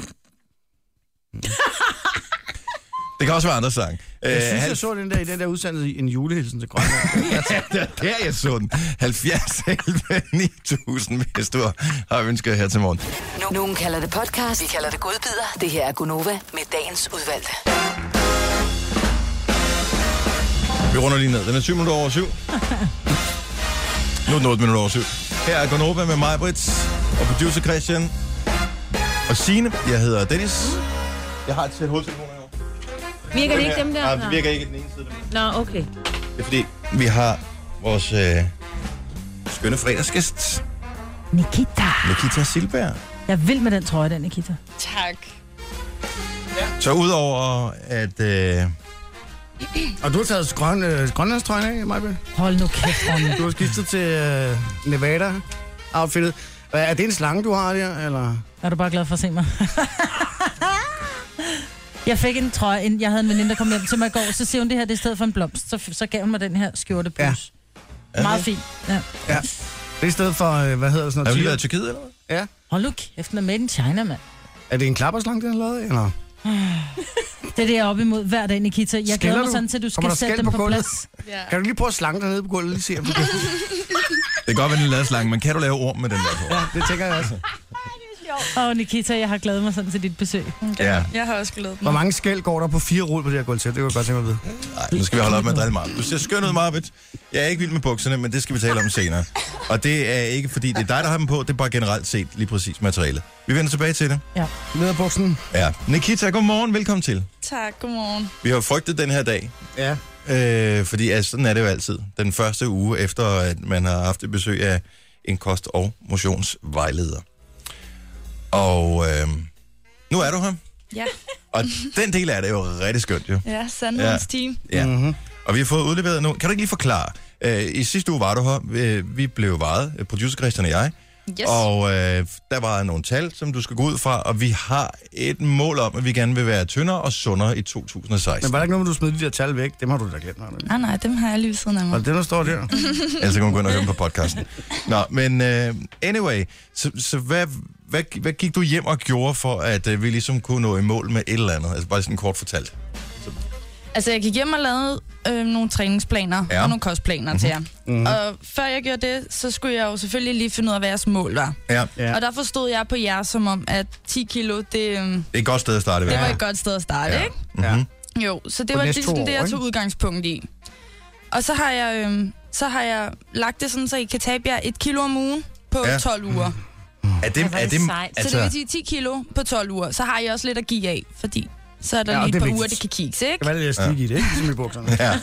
Det kan også være andre sang. Jeg synes, jeg så den der i den der udsendelse i en julehilsen til Grønland. Det er der, jeg så den. halvfjerds elleve ni tusind, hvis du har ønsket her til morgen. No- Nogen kalder det podcast, vi kalder det godbider. Det her er Gunova med dagens udvalgte. Vi runder lige ned. Den er syv minutter over syv. Nu er den otte minutter over syv. Her er Gunova med mig, Brits, og producer Christian og Signe. Jeg hedder Dennis. Jeg har et sæt hovedtelefoner i år. Virker det ikke dem der? Nej, det virker ikke den ene side. Nå, okay. Det er fordi, vi har vores øh, skønne fredagsgæst, Nikita. Nikita Silberg. Jeg er vild med den trøje, den, Nikita. Tak. Så udover at... Øh, Og du har taget grøn, øh, grønlandstrøjen af, Majbe? Hold nu kæft, Ronny. Du har skiftet til øh, Nevada-outfittet. Hvad, er det en slange, du har der, eller? Er du bare glad for at se mig? Jeg fik en trøje, en, jeg havde en veninde, der kom hjem til mig i går, så siger hun, det her det er i stedet for en blomst. Så, så gav hun mig den her skjortebus. Ja. Meget fint. Ja. Ja. Det er i stedet for, øh, hvad hedder det sådan noget? har vi lige tiger? været i Tyrkiet, eller hvad? Ja. Hold nu kæft, den er made in China, mand. Er det en klapperslange, den er lavet, eller? Det er det, jeg er op imod hver dag, Nikita. Jeg Skælder glæder mig du? sådan til, at du Kommer skal der sætte skæld dem på på gulvet? plads. Ja. Kan du lige prøve at slange dig nede på gulvet, lige se, om du kan? Det kan godt være, den er lavet slange, men kan du lave orm med den der på? Ja, det tænker jeg også. Åh, oh, Nikita, jeg har glædet mig sådan til dit besøg. Okay. Ja. Jeg har også glædet Hvor mig. mange skæld går der på fire rull på det her gulv til? Det kunne jeg godt tænke mig at vide. Nej, nu skal vi holde op med at drille meget. Du ser skøn ud, Marvitt. Jeg er ikke vild med bukserne, men det skal vi tale om senere. Og det er ikke, fordi det er dig, der har dem på. Det er bare generelt set lige præcis materialet. Vi vender tilbage til det. Ja. Lederbuksen. Ja. Nikita, godmorgen. Velkommen til. Tak, godmorgen. Vi har frygtet den her dag. Ja. Øh, fordi altså, sådan er det jo altid. Den første uge efter, at man har haft et besøg af en kost- og motionsvejleder. Og øh, nu er du her. Ja, Og den del af det er jo rigtig skønt, jo. ja Sandhedens team. Ja. Mm-hmm. Og vi har fået udleveret nu. Kan du ikke lige forklare? Øh, I sidste uge var du her. Vi, vi blev vejet, producer Christian og jeg. Yes. Og øh, der var nogle tal, som du skal gå ud fra. Og vi har et mål om, at vi gerne vil være tyndere og sundere i to tusind og seksten. Men var der ikke noget, du smed de der tal væk? Dem har du da glemt. Har du ikke? Nej, nej, dem har jeg lige ved siden af Og mig. det, der står der. Ellers kan man gå ind og høre dem på podcasten. Nå, men uh, anyway, så, så hvad, hvad, hvad gik du hjem og gjorde for, at uh, vi ligesom kunne nå i mål med et eller andet? Altså bare sådan kort fortalt. Så. Altså, jeg gik hjem og lavede øh, nogle træningsplaner ja. og nogle kostplaner mm-hmm. til jer. Mm-hmm. Og før jeg gjorde det, så skulle jeg jo selvfølgelig lige finde ud af, hvad jeres mål var. Ja. Ja. Og der forstod jeg på jer som om, at ti kilo, det... Øh, det er et godt sted at starte. Det var et godt sted at starte, ja. ikke? Mm-hmm. Jo, så det var det, sådan, det, jeg tog udgangspunkt i. Og så har jeg, øh, så har jeg lagt det sådan, så I kan tabe jer et kilo om ugen på ja. tolv uger. Er det, er det, altså... Så det vil sige ti kilo på tolv uger. Så har jeg også lidt at give af, fordi så er der ja, lige et par uger, det kan kigge, ikke? Det kan være lidt at stige ja. i det, ikke? Ligesom i bukserne. Ja.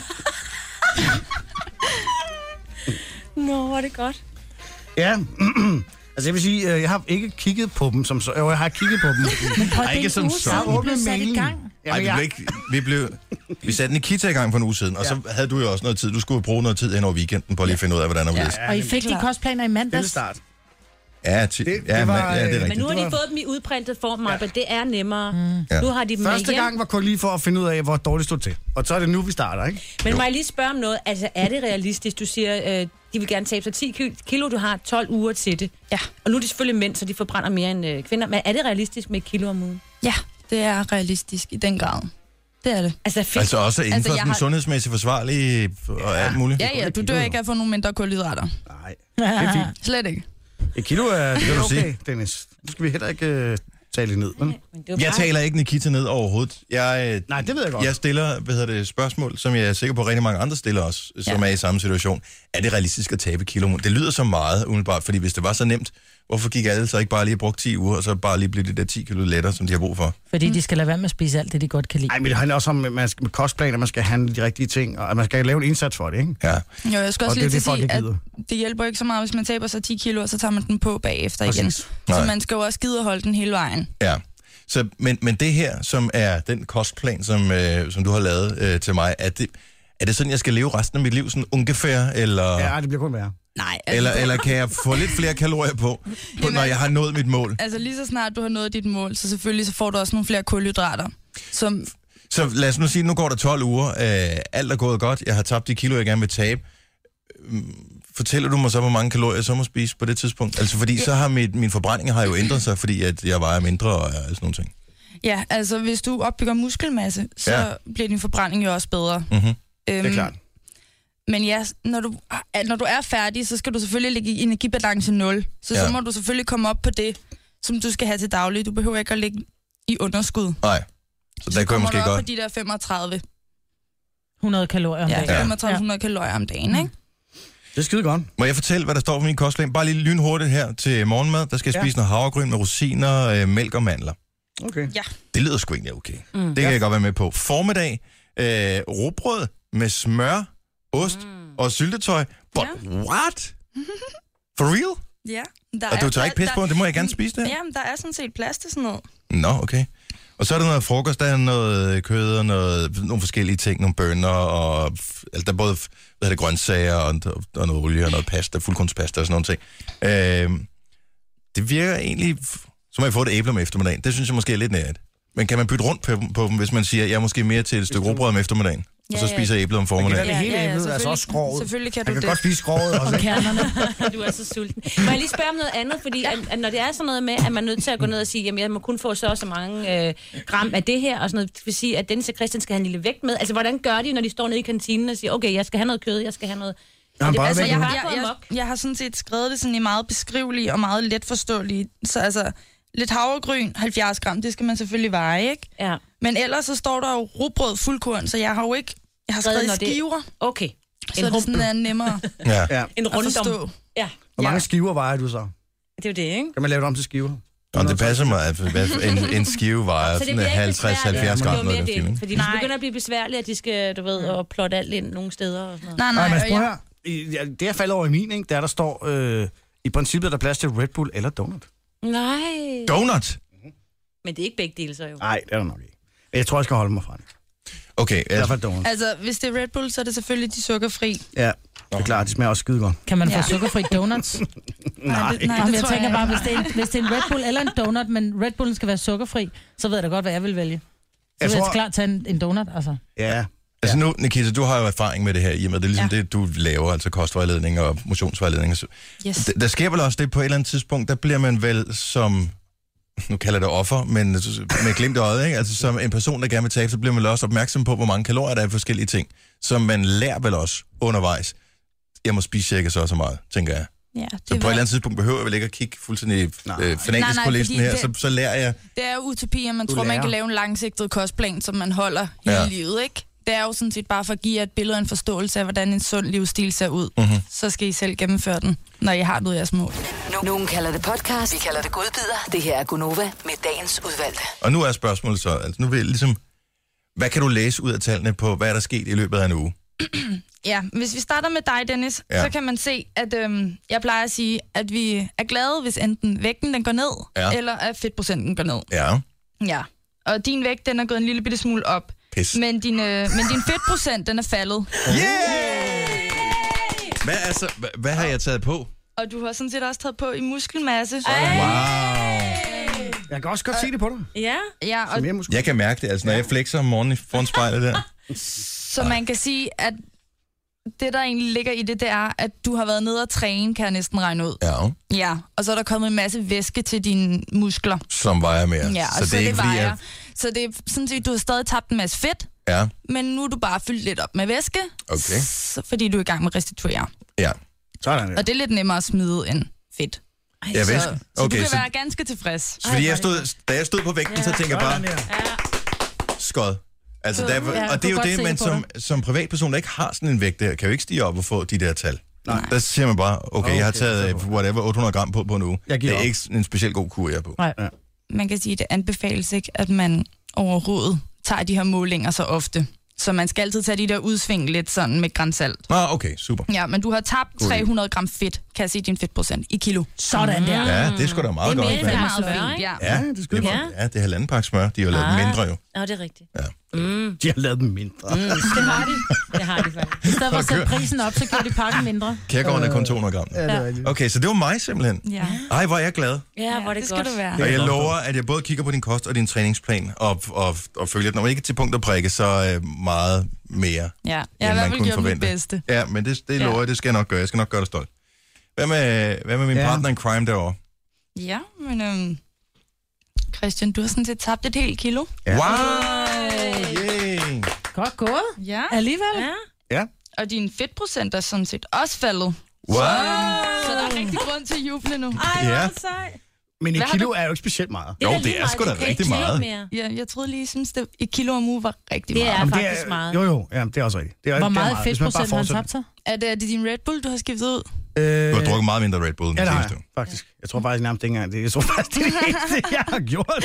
Nå, hvor er det godt. Ja, altså jeg vil sige, jeg har ikke kigget på dem, som så. Jo, jeg har kigget på dem. Men prøv at ikke som så. Jeg har åbnet sat i gang. Ej, vi, blev ikke, vi, blev, vi satte Nikita i gang for en uge siden, og så havde du jo også noget tid. Du skulle bruge noget tid hen over weekenden på at lige finde ud af, hvordan det var. Ja. Og I fik de kostplaner i mandags? Det start. Ja, ti- det, ja, det var, ja, det er rigtigt. Men nu har de var... fået dem i udprintet form, ja. Det er nemmere. Mm. Ja. Nu har de dem Første gang var kun lige for at finde ud af, hvor dårligt stod til. Og så er det nu, vi starter, ikke? Men må jeg lige spørge om noget? Altså, er det realistisk? Du siger, øh, de vil gerne tabe sig ti kilo, du har tolv uger til det. Ja. Og nu er de selvfølgelig mænd, så de forbrænder mere end øh, kvinder. Men er det realistisk med et kilo om ugen? Ja, det er realistisk i den grad. Det er det. Altså, fedt. altså også inden altså, for den har... sundhedsmæssigt forsvarlige og alt muligt? Ja, ja, du dør ikke af at få nogle mindre kulhydrater. Nej, det er fint. Slet ikke. Et kilo er, det er okay, sige. Dennis. Nu skal vi heller ikke uh, tale ned. Men... Ja, jeg taler ikke Nikita ned overhovedet. Jeg, Nej, det ved jeg godt. Jeg stiller hvad hedder det, spørgsmål, som jeg er sikker på, at rigtig mange andre stiller også, som ja. er i samme situation. Er det realistisk at tabe kilo? Det lyder så meget umiddelbart, fordi hvis det var så nemt, hvorfor gik alle så ikke bare lige brugt ti uger, og så bare lige blive det der ti kilo lettere, som de har brug for? Fordi mm. de skal lade være med at spise alt det, de godt kan lide. Nej, men det handler også om, at man skal, med kostplaner, man skal handle de rigtige ting, og at man skal lave en indsats for det, ikke? Ja. Jo, jeg skal også og lige det, til at sige, at det hjælper ikke så meget, hvis man taber sig ti kilo, og så tager man den på bagefter Præcis. igen. Så Nej. man skal jo også gide at holde den hele vejen. Ja. Så, men, men det her, som er den kostplan, som, øh, som du har lavet øh, til mig, er det, er det sådan, jeg skal leve resten af mit liv, sådan ungefær, eller... Ja, det bliver kun værre. Nej. Altså... Eller, eller kan jeg få lidt flere kalorier på, på når jeg har nået mit mål? Altså lige så snart du har nået dit mål, så selvfølgelig så får du også nogle flere kulhydrater. Som... Så lad os nu sige, nu går der tolv uger, øh, alt er gået godt, jeg har tabt de kilo, jeg gerne vil tabe. Fortæller du mig så, hvor mange kalorier jeg så må spise på det tidspunkt? Altså fordi ja. så har mit, min forbrænding har jo ændret sig, fordi at jeg vejer mindre og sådan nogle ting. Ja, altså hvis du opbygger muskelmasse, så ja. bliver din forbrænding jo også bedre. Mm-hmm. Øhm, det er klart. Men ja, når du, når du er færdig, så skal du selvfølgelig ligge i energibalance nul. Så ja. så må du selvfølgelig komme op på det, som du skal have til daglig. Du behøver ikke at ligge i underskud. Nej, så, så der så kunne jeg måske godt. Så godt... på de der femogtredive. hundrede kalorier om ja, dagen. Ja, femogtredive hundrede kalorier om dagen, ikke? Det er skide godt. Må jeg fortælle, hvad der står på min kostplan? Bare lige lynhurtigt her til morgenmad. Der skal jeg spise ja. noget havregryn med rosiner, øh, mælk og mandler. Okay. Ja. Det lyder sgu egentlig okay. Mm. Det kan ja. jeg godt være med på. Formiddag, øh, rugbrød med smør, ost mm. og syltetøj. But ja. what? For real? Ja. Der og du tager ikke pis på, det må jeg gerne spise det? Jamen, der er sådan set plads til sådan noget. Nå, okay. Og så er der noget frokost, der er noget kød og noget, nogle forskellige ting, nogle bønner, og altså, der er både hvad er det, grøntsager og, og noget olie og noget pasta, fuldkornspasta og sådan nogle ting. Øh, det virker egentlig, så må jeg få et æble om eftermiddagen. Det synes jeg måske er lidt nært. Men kan man bytte rundt på, på dem, hvis man siger, jeg er måske mere til et stykke rugbrød om eftermiddagen, ja, og så spiser jeg æblet om formiddagen? Ja, ja, ja, ja, altså også skroget. Selvfølgelig kan du man kan det. godt spise skroget også. Og kernerne. Du er så sulten. Må jeg lige spørge om noget andet, fordi at, at når det er sådan noget med, at man er nødt til at gå ned og sige, jamen jeg må kun få så og så mange øh, gram af det her, og sådan noget, det vil sige, at Dennis og Christian skal have en lille vægt med. Altså, hvordan gør de, når de står nede i kantinen og siger, okay, jeg skal have noget kød, jeg skal have noget... Ja, det, altså, jeg, har, jeg, jeg, jeg har sådan set skrevet det sådan i meget beskrivelige og meget letforståelige. Så altså, lidt havregryn, halvfjerds gram, det skal man selvfølgelig veje, ikke? Ja. Men ellers så står der jo rugbrød fuldkorn, så jeg har jo ikke... Jeg har skrevet i skiver. Det... Okay. Så en det sådan er nemmere ja. ja. En rundom. Ja. Hvor mange ja. skiver vejer du så? Det er jo det, ikke? Kan man lave det om til skiver? Og det passer mig, at en, en skive vejer sådan halvtreds til halvfjerds gram. Det, det, det, fordi det begynder at blive besværligt, at de skal, du ved, at plotte alt ind nogle steder og sådan noget. Nej, nej, nej, men ja. her, det jeg falder over i min, ikke, der der står, øh, i princippet er der plads til Red Bull eller donut. Nej. Donut? Men det er ikke begge dele, så jo. Nej, det er der nok ikke. Jeg tror, jeg skal holde mig fra det. Okay. Altså, altså, hvis det er Red Bull, så er det selvfølgelig de sukkerfri. Ja, det er klart, de smager også skide godt. Kan man få ja. sukkerfri donuts? Nej. det, nej, Jamen, det jeg tænker jeg bare, hvis det, er en, hvis det er en Red Bull eller en donut, men Red Bullen skal være sukkerfri, så ved jeg da godt, hvad jeg vil vælge. Så jeg vil tror... jeg klart tage en, en donut, altså. Ja. Altså nu, Nikita, du har jo erfaring med det her, i og med det er ligesom ja. det, du laver, altså kostvejledning og motionsvejledning. Yes. Der, der sker vel også det på et eller andet tidspunkt, der bliver man vel som nu kalder jeg det offer, men med glimt i øjet, ikke? Altså som en person, der gerne vil tabe, så bliver man også opmærksom på, hvor mange kalorier der er i forskellige ting, som man lærer vel også undervejs. Jeg må spise cirka så og så meget, tænker jeg. Ja, så på var... et eller andet tidspunkt behøver jeg vel ikke at kigge fuldstændig øh, fanatisk nej, nej, på listen her, det, så, så lærer jeg... Det er jo utopi, at man du tror, lærer. Man kan lave en langsigtet kostplan, som man holder hele ja. livet, ikke? Det er jo sådan set bare for at give jer et billede og en forståelse af, hvordan en sund livsstil ser ud. Mm-hmm. Så skal I selv gennemføre den, når I har det ud af jeres mål. Nogen kalder det podcast, vi kalder det godbidder. Det her er Gunova med dagens udvalgte. Og nu er spørgsmålet så, altså nu vil jeg ligesom... Hvad kan du læse ud af tallene på, hvad er der sket i løbet af en uge? Ja, hvis vi starter med dig, Dennis, ja. så kan man se, at øhm, jeg plejer at sige, at vi er glade, hvis enten vægten den går ned, ja. eller at fedtprocenten går ned. Ja. Ja, og din vægt, den er gået en lille bitte smule op. Pis. Men din, øh, men din fedtprocent, den er faldet. Yeah! Hvad, altså, hvad, hvad har jeg taget på? Og du har sådan set også taget på i muskelmasse. Wow. Jeg kan også godt se det på dig. Ja. ja og jeg kan mærke det, altså når jeg flexer om morgenen foran spejlet der. Så man kan sige, at det, der egentlig ligger i det, det er, at du har været nede og træne, kan jeg næsten regne ud. Ja. Ja, og så er der kommet en masse væske til dine muskler. Som vejer mere. Ja, så, så det er det ikke vejer. jeg... Så det er sådan set, du har stadig tabt en masse fedt, ja. men nu er du bare fyldt lidt op med væske, okay. så, fordi du er i gang med at restituere. Ja. Sådan, ja. Og det er lidt nemmere at smide end fedt. Ej, ja, så, så, okay, du kan så... være ganske tilfreds. Så fordi jeg stod, da jeg stod på vægten, ja. så tænker jeg bare, skod. Altså, der, ja, og det er jo det, man som, som privatperson, der ikke har sådan en vægt der, kan jo ikke stige op og få de der tal. Nej. Der siger man bare, okay, okay jeg har taget whatever, otte hundrede gram på på en uge. Det er op. Ikke en specielt god kur, jeg er på. Nej. Ja. Man kan sige, at det anbefales ikke, at man overhovedet tager de her målinger så ofte. Så man skal altid tage de der udsving lidt sådan med grænsalt. Ah, okay, super. Ja, men du har tabt tre hundrede gram fedt, kan jeg sige, din fedtprocent i kilo. Sådan der. Ja, det er sgu da meget godt. Det er meget fint, ja. Ja, det, det, ja. ja, det er halvanden pakke smør. De har jo lavet ah. mindre jo. Ja, det er rigtigt. Ja. Mm. De har lavet dem mindre. Mm, det har de. Det har de faktisk. I stedet for at sætte prisen op, så gør de pakken mindre. Kærgården er kun to hundrede gram. Ja. Okay, så det var mig simpelthen. Ja. Ej, hvor er jeg glad. Ja, hvor er det, det godt. Det være. Og jeg lover, at jeg både kigger på din kost og din træningsplan, og, og, og følger den. Når man ikke til punkt at prikke, så uh, meget mere, ja. Jeg har i hvert fald gjort mit bedste. Ja, men det, det lover jeg, det skal jeg nok gøre. Jeg skal nok gøre dig stolt. Hvad med, hvad med min ja. partner in crime derovre? Ja, men øhm, Christian, du har sådan set tabt et helt kilo. Ja. Wow! Yeah. Godt gået. Ja. Alligevel. Ja. Ja. Og din fedtprocent er sådan set også faldet. Wow! Så, så der er rigtig grund til at juble nu. Ej, hvor ja. sej. Men et kilo er jo ikke specielt meget. Jo, det er sgu da rigtig meget. Ja, jeg troede lige, synes, at et kilo om uge var rigtig det meget. Er det er faktisk meget. Jo, jo, ja, det er også rigtigt. Det er, hvor meget fedtprocent har han tabt sig? Er det, er det din Red Bull, du har skiftet ud? Øh, du har drukket meget mindre Red Bull end ja, det seneste uge. Faktisk. Jeg tror faktisk nærmest ikke engang det. Jeg tror faktisk, det er det eneste, jeg har gjort.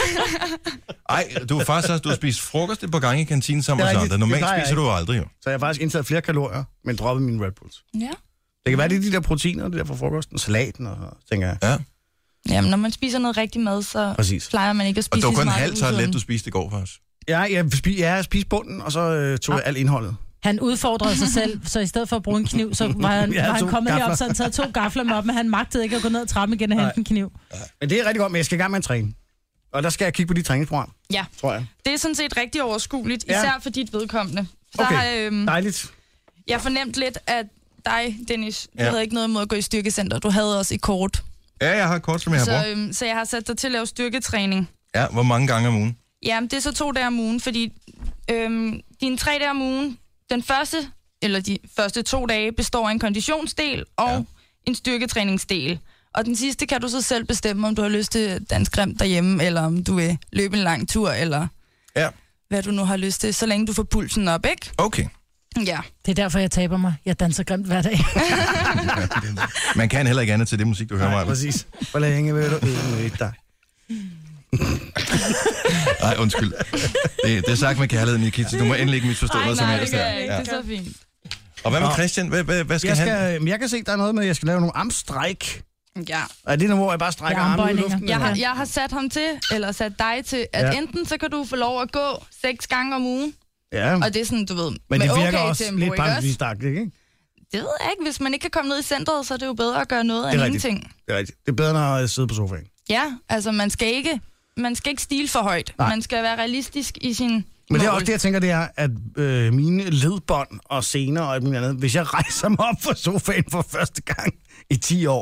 Ej, du har faktisk også, du har spist frokost et par gange i kantinen sammen med sådan. Normalt spiser ikke. Du aldrig jo. Så jeg har faktisk indtaget flere kalorier, men droppet mine Red Bulls. Ja. Det kan være, det er de der proteiner, det der fra frokosten, salaten og tænker jeg. Ja. Jamen, når man spiser noget rigtig mad, så præcis. plejer man ikke at spise. Og det var kun en halv så let, du spiste i går faktisk. Ja, jeg spiste, ja, jeg spiste bunden, og så øh, tog ja. jeg alt indholdet. Han udfordrede sig selv, så i stedet for at bruge en kniv, så var han, ja, var han kommet herop, så han taget to gafler med op, men han magtede ikke at gå ned ad trappen igen og hente en kniv. Ja. Men det er rigtig godt, men jeg skal i gang med at træne. Og der skal jeg kigge på dit træningsprogram, ja. tror jeg. Det er sådan set rigtig overskueligt, især ja. for dit vedkommende. Der okay, har, øhm, dejligt. Jeg fornemte lidt, at dig, Dennis, du ja. havde ikke noget mod at gå i styrkecenter. Du havde også i kort. Ja, jeg har et kort, som jeg har brugt. Så, øhm, så jeg har sat dig til at lave styrketræning. Ja, hvor mange gange om ugen? Jamen, det er så to dage om ugen, fordi øhm, dine tre dage om ugen, den første, eller de første to dage, består af en konditionsdel og ja. en styrketræningsdel. Og den sidste kan du så selv bestemme, om du har lyst til at danse grimt derhjemme, eller om du vil løbe en lang tur, eller ja. hvad du nu har lyst til, så længe du får pulsen op, ikke? Okay. Ja. Det er derfor, jeg taber mig. Jeg danser grimt hver dag. Man kan heller ikke andet til det musik, du hører mig. Nej, præcis. Hvor længe vil du øve dig? Nej, undskyld. Det, det er sagt med kærlighed, Nikita. Du må endelig ikke misforstå noget som helst. Nej, nej, det ikke. Ja. Det er så fint. Og hvad med Christian? Hvad, hvad, hvad skal, jeg skal han? Jeg kan se, der er noget med, at jeg skal lave nogle armstræk. Ja. Er det noget, hvor jeg bare strækker ja, armen ud i luften? Jeg har, jeg har sat ham til, eller sat dig til, at ja. enten så kan du få lov at gå seks gange om ugen. Ja. Og det er sådan, du ved, men det virker okay også tempo, lidt paralysagtigt, ikke? Det ved jeg ikke. Hvis man ikke kan komme ned i centret, så er det jo bedre at gøre noget end ingenting. Det er rigtigt. Det er bedre, når jeg sidder på sofaen. Ja, altså man skal ikke, man skal ikke stile for højt. Nej. Man skal være realistisk i sin Men mål. Det er også det, jeg tænker, det er, at øh, mine ledbånd og sener og alt muligt andet, hvis jeg rejser mig op fra sofaen for første gang i ti år,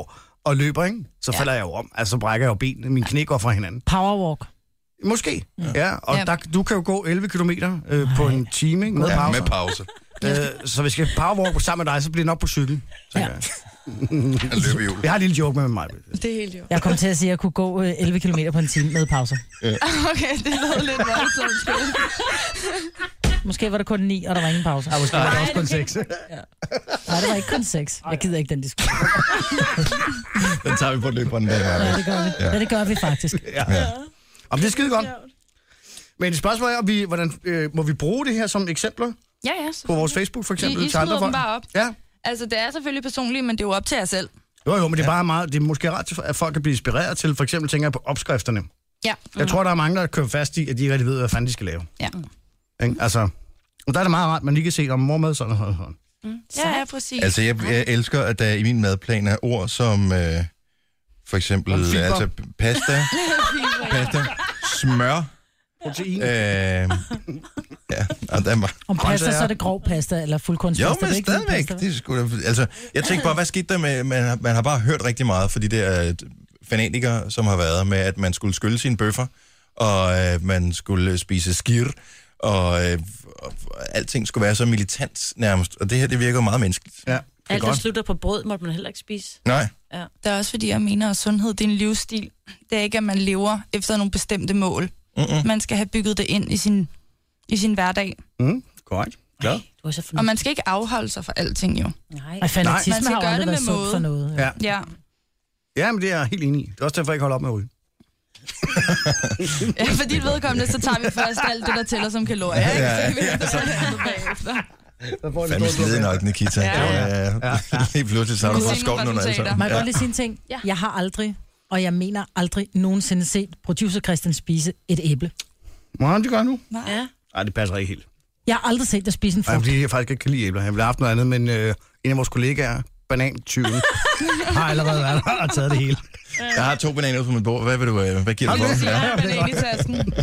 og løber, ikke? Så ja. falder jeg jo om. Altså, så brækker jeg jo benene. Min knæ går fra hinanden. Powerwalk. Måske, ja. ja og Ja. Der, du kan jo gå elleve kilometer øh, på en time, ikke? Med Ja, pause. med pause. Øh, så hvis jeg skal powerwalk sammen med dig, så bliver det nok på cykel. Ja. Jeg. løbehjul. jeg har en lille joke med mig. Det er helt jo. Jeg kom til at sige, at jeg kunne gå øh, elleve kilometer på en time med pauser. Ja. Okay, det lød lidt voldsomt. Måske var det kun ni, og der var ingen pause. Ja, måske var det også kun seks. Ja. Nej, det var ikke kun seks. Jeg gider ikke den diskussion. Den tager vi på løberen der. Ja, det gør vi. Ja, det gør vi faktisk. Ja. Ja. Om det er skide godt. Men spørgsmålet er, om vi, hvordan, øh, må vi bruge det her som eksempler Ja, ja. på vores Facebook for eksempel? I, I til andre smider dem folk? bare op. Ja. Altså, det er selvfølgelig personligt, men det er jo op til jer selv. Jo, jo, men det er bare meget, det er måske ret til, at folk kan blive inspireret til, for eksempel tænker jeg på opskrifterne. Ja. Jeg tror, der er mange, der kører fast i, at de ikke rigtig ved, hvad fanden de skal lave. Ja. Ikke? Altså, og der er det meget rart, at man lige kan se, om mormad sådan og sådan. Mm. Ja, ja, præcis. Altså, jeg, jeg elsker, at der i min madplan er ord som øh, for eksempel altså, pasta, pasta, smør, protein. Øh, ja, og der var... Om pasta, så er det grov pasta, eller fuldkornspasta. Jo, men det er ikke stadigvæk. pasta, Det er sgu da, altså, jeg tænkte bare, hvad skete der med... Man har, man har bare hørt rigtig meget for de der fanatikere, som har været med, at man skulle skylle sine bøffer, og øh, man skulle spise skir, og, øh, og alting skulle være så militant nærmest. Og det her, det virker meget menneskeligt. Ja, alt, der slutter på brød, måtte man heller ikke spise. Nej. Ja. Det er også fordi, jeg mener, at sundhed, det er en livsstil. Det er ikke, at man lever efter nogle bestemte mål. Mm-mm. Man skal have bygget det ind i sin, i sin hverdag. Mm, korrekt. Ja. Du er så og man skal ikke afholde sig for alting, jo. Nej. Og fanatisme man skal har gøre aldrig det været med sundt måde. for noget. Ja. Ja. Ja, men det er jeg helt enig i. Det er også derfor, jeg ikke holder op med at ryge. Ja, for dit vedkommende, så tager vi først alt det, der tæller som kalorier. Ja, Ikke? ja, Så kan vi ja, tage så- det andet bagefter. Fandme slidende nok, Nikita. Ja. Ja, ja, ja. Helt pludselig så har du fået skoven under alle sammen. Må jeg godt lige sige en ting? Ja. Jeg har aldrig, og jeg mener aldrig nogensinde set producer Christian spise et æble. Må han det gøre nu? Ja. Nej, det passer ikke helt. Jeg har aldrig set dig spise en Nej, frugt. fordi jeg faktisk ikke kan lide æbler. Jeg ville have haft noget andet, men øh, en af vores kollegaer, banantyven, har allerede været der og taget det hele. Jeg har to bananer ude på mit bord. Hvad vil du, øh, hvad giver du Okay. for? Ja, banan i tasken.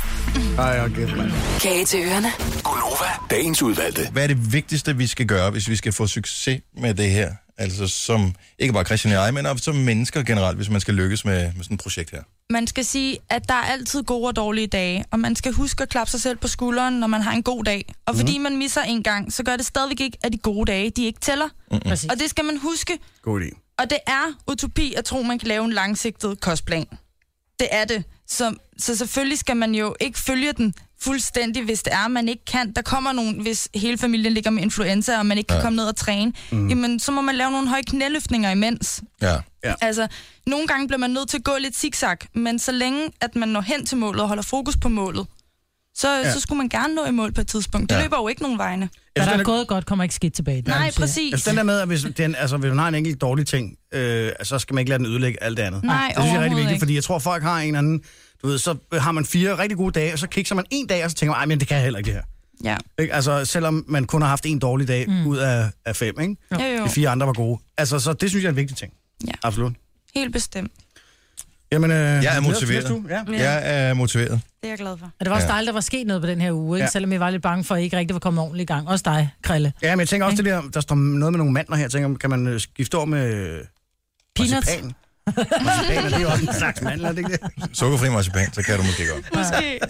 Ej, okay, mand. Kage til ørerne. Gonova, dagens udvalgte. Hvad er det vigtigste, vi skal gøre, hvis vi skal få succes med det her? Altså som, ikke bare Christian og jeg, men også som mennesker generelt, hvis man skal lykkes med, med sådan et projekt her. Man skal sige, at der er altid gode og dårlige dage, og man skal huske at klappe sig selv på skulderen, når man har en god dag. Og fordi man misser en gang, så gør det stadigvæk ikke, at de gode dage, de ikke tæller. Mm-mm. Og det skal man huske. God idé. Og det er utopi at tro, man kan lave en langsigtet kostplan. Det er det. Så, så selvfølgelig skal man jo ikke følge den fuldstændig, hvis det er, man ikke kan. Der kommer nogen, hvis hele familien ligger med influenza, og man ikke kan Ja. komme ned og træne. Mm. Jamen, så må man lave nogle høje knæløftninger imens. Ja. Ja. Altså, nogle gange bliver man nødt til at gå lidt zigzag, men så længe, at man når hen til målet og holder fokus på målet, så, Ja. så skulle man gerne nå i mål på et tidspunkt. Det Ja. løber jo ikke nogen vegne. Hvad der den er er- gået godt, kommer ikke skidt tilbage. Det er, Nej, det, du siger. præcis. Altså, den der med, at hvis, den, altså, hvis man har en enkelt dårlig ting, øh, så skal man ikke lade den ødelægge alt det andet. Nej, det synes jeg er rigtig overhovedet vigtigt, ikke. fordi jeg tror, folk har en eller anden... Du ved, så har man fire rigtig gode dage, og så kikser man en dag, og så tænker man, ej, men det kan jeg heller ikke det her. Ja. Ikke? Altså, selvom man kun har haft en dårlig dag mm. ud af, af fem, ikke? Jo, jo. De fire andre var gode. Altså, så det synes jeg er en vigtig ting. Ja. Absolut. Helt bestemt. Jamen, øh, Jeg er vi glæder os til motiveret. næste uge. Ja. Jeg er motiveret. Det er jeg glad for. Og det var også Ja. dejligt, der var sket noget på den her uge, ikke? Ja. Selvom jeg var lidt bange for, at I ikke rigtig var kommet ordentligt i gang. Også dig, Krille. Ja, men jeg tænker også, det der, der står noget med nogle mandler her. Jeg tænker, kan man øh, skifte over med... Peanuts. marcipan? Marcipan, det er jo også en slags mandler, er det ikke det? Sukkerfri marcipan, så kan du måske godt. Måske.